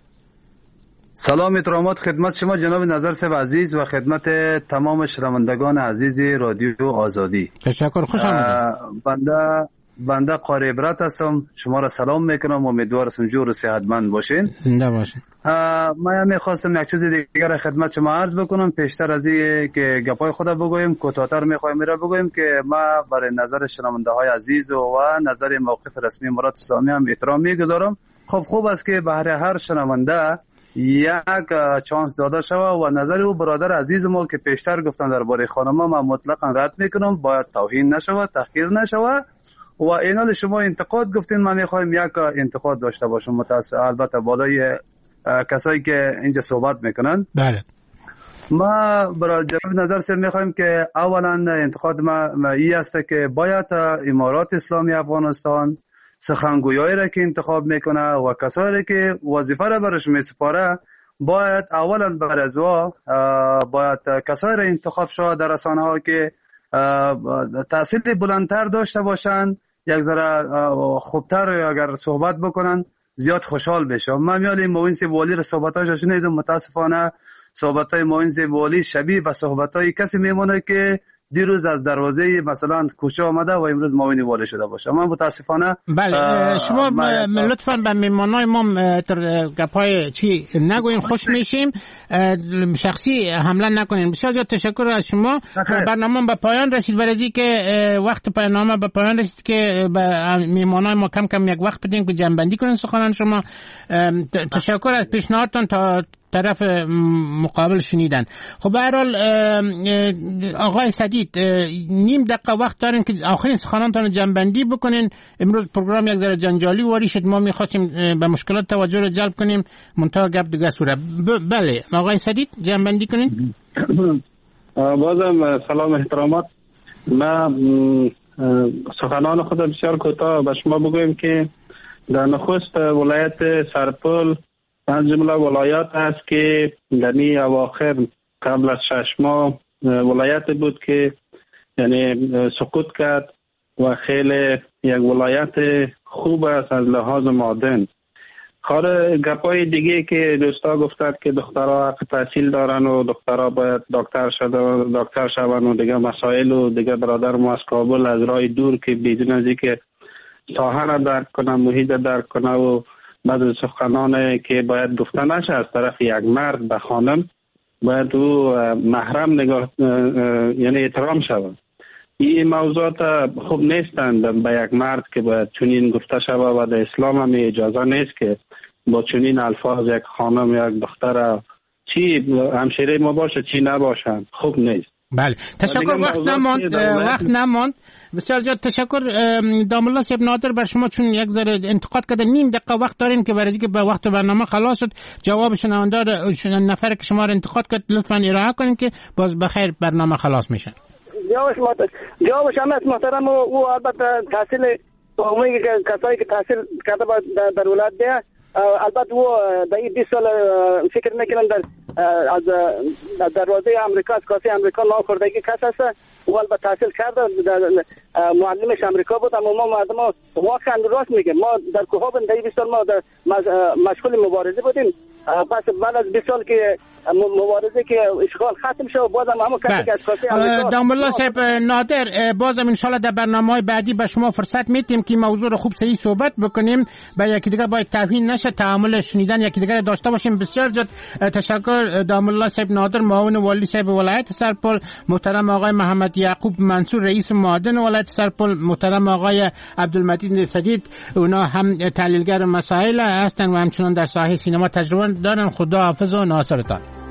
سلام احترامات خدمت شما جناب نظر صاحب عزیز و خدمت تمام شنوندگان عزیز رادیو آزادی. تشکر، خوش آمدید. بنده بنده قاری عبرت هستم، شما را سلام میکنم، امیدوارم جور و صحتمند باشین. زنده باشین. من میخواستم یک چیز دیگر را خدمت شما عرض بکنم پیشتر از این که گپای خود بگویم، کوتاه‌تر میخوایم میره بگویم که ما برای نظر شنونده های عزیز و, و نظر موقف رسمی امارات اسلامی هم احترام میگذارم. خب خوب است که بهر هر شنونده یک چانس داده شوه و نظر او برادر عزیز ما که پیشتر گفتن درباره خانم ما مطلقاً رد میکنم، باید توهین نشوه، تحقیر نشوه. و اینال شما انتقاد گفتین، ما میخوایم یک انتقاد داشته باشم متاسف البته بالای کسایی که اینجا صحبت میکنن. بله ما برای جناب نظر سر میخوایم که اولا انتقاد ما, ما ای است که باید امارات اسلامی افغانستان سخنگویایی را که انتخاب میکنه و کسایی که وظیفه را برش میسپاره باید اولا بر از وا باید کسایی را انتخاب شود در رسانه ها که تحصیل بلندتر داشته باشند، یک ذره خوبتر اگر صحبت بکنن زیاد خوشحال بشم. من میال موین سیبوالی را صحبتاش شنیدم، متاسفانه صحبتای موین سیبوالی شبیه به صحبتای کسی میمونه که دیروز از دروازه مثلا کوچه آمده و امروز موین والی شده باشه. من متاسفانه بله شما لطفاً به میمانای ما گپای چی نگوین، خوش میشیم، شخصی حمله نکنین. بسیار زیاد تشکر از شما. برنامه به پایان رسید، برای که وقت برنامه به پایان رسید که به میمانای ما کم کم یک وقت بدیم که جنبندی کنین سخنان شما. تشکر از پیشنهادتون تا طرف مقابل شنیدن. خب به هر حال آقای سدید نیم دقیقه وقت دارین که آخرین سخنانتون جنبندی بکنین. امروز پروگرام یک ذره جنجالی واری شد، ما می‌خواستیم به مشکلات توجه رو جلب کنیم، منتها گپ دیگه سوره. بله آقای سدید جنبندی کنین. بازم سلام احترامات. ما سخنان خود بسیار کوتاه به شما بگویم که در نخست ولایت سرپل از جمله ولایات است که در این اواخر قبل از شش ماه ولایت بود که یعنی سقوط کرد و خیلی یک ولایت خوب است از لحاظ معدن. کار گپای دیگه که دوستا گفتند که دخترها حق تحصیل دارن و دخترها باید دکتر شده دکتر شون و دیگه مسائل و دیگه برادر ما از کابل از راه دور که بدون از اینکه ساحه را درک کنه، محیط درک کنه و بعد سخنان که باید گفته نشه از طرف یک مرد به خانم باید او محرم نگاه یعنی احترام شود. این موضوعات خوب نیستند به یک مرد که باید چنین گفته شود و در اسلام هم اجازه نیست که با چنین الفاظ یک خانم یا یک دختر چی همشیره ما باشه چی نباشند خوب نیست. بله تشکر. وقت نماند وقت نماند بسیار زیاد تشکر دام الله صاحب نادر بر شما، چون یک ذره انتقاد کرده نیم دقیقه وقت دارین که برای اینکه به وقت برنامه خلاص شد جواب شنونده نفر که شما را انتقاد کرد لطفاً ارائه کنین که باز بخیر برنامه خلاص میشه. جوابش محترم جوابش هم محترم او البته تحصیل عمومی که کسایی که تحصیل کرده در ولایت ده البته او در این بیست سال فکر میکنم در از دروازه امریکا از کاسه امریکا ناخوردگی کس هست و البته تحصیل کرده در معلمش امریکا بود. اما ما مردم واقعا راست میگه ما در کوهاب در بیست سال ما در مشغول مبارزه بودیم پس بعد از بیست سال که مبارزه که اشغال ختم شد، بازم همون کسی که از کاسه آمریکا دام الله صاحب نادر، بازم ان شاءالله در برنامه‌های بعدی به شما فرصت میدیم که موضوع رو خوب صحیح صحبت بکنیم، به یکی دیگه باید توهین نشه، تعامل شنیدن یکی دیگه داشته باشیم. بسیار زیاد تشکر دام الله صاحب نادر، معاون والی صاحب ولایت سرپل، محترم آقای محمد یعقوب منصور رئیس معاون ولایت سرپل، محترم آقای عبدالمجید سدید، اونا هم تحلیلگر مسائل هستن و همچنان در ساحه سینما تجربه دارن. خدا حافظ و ناصرتان.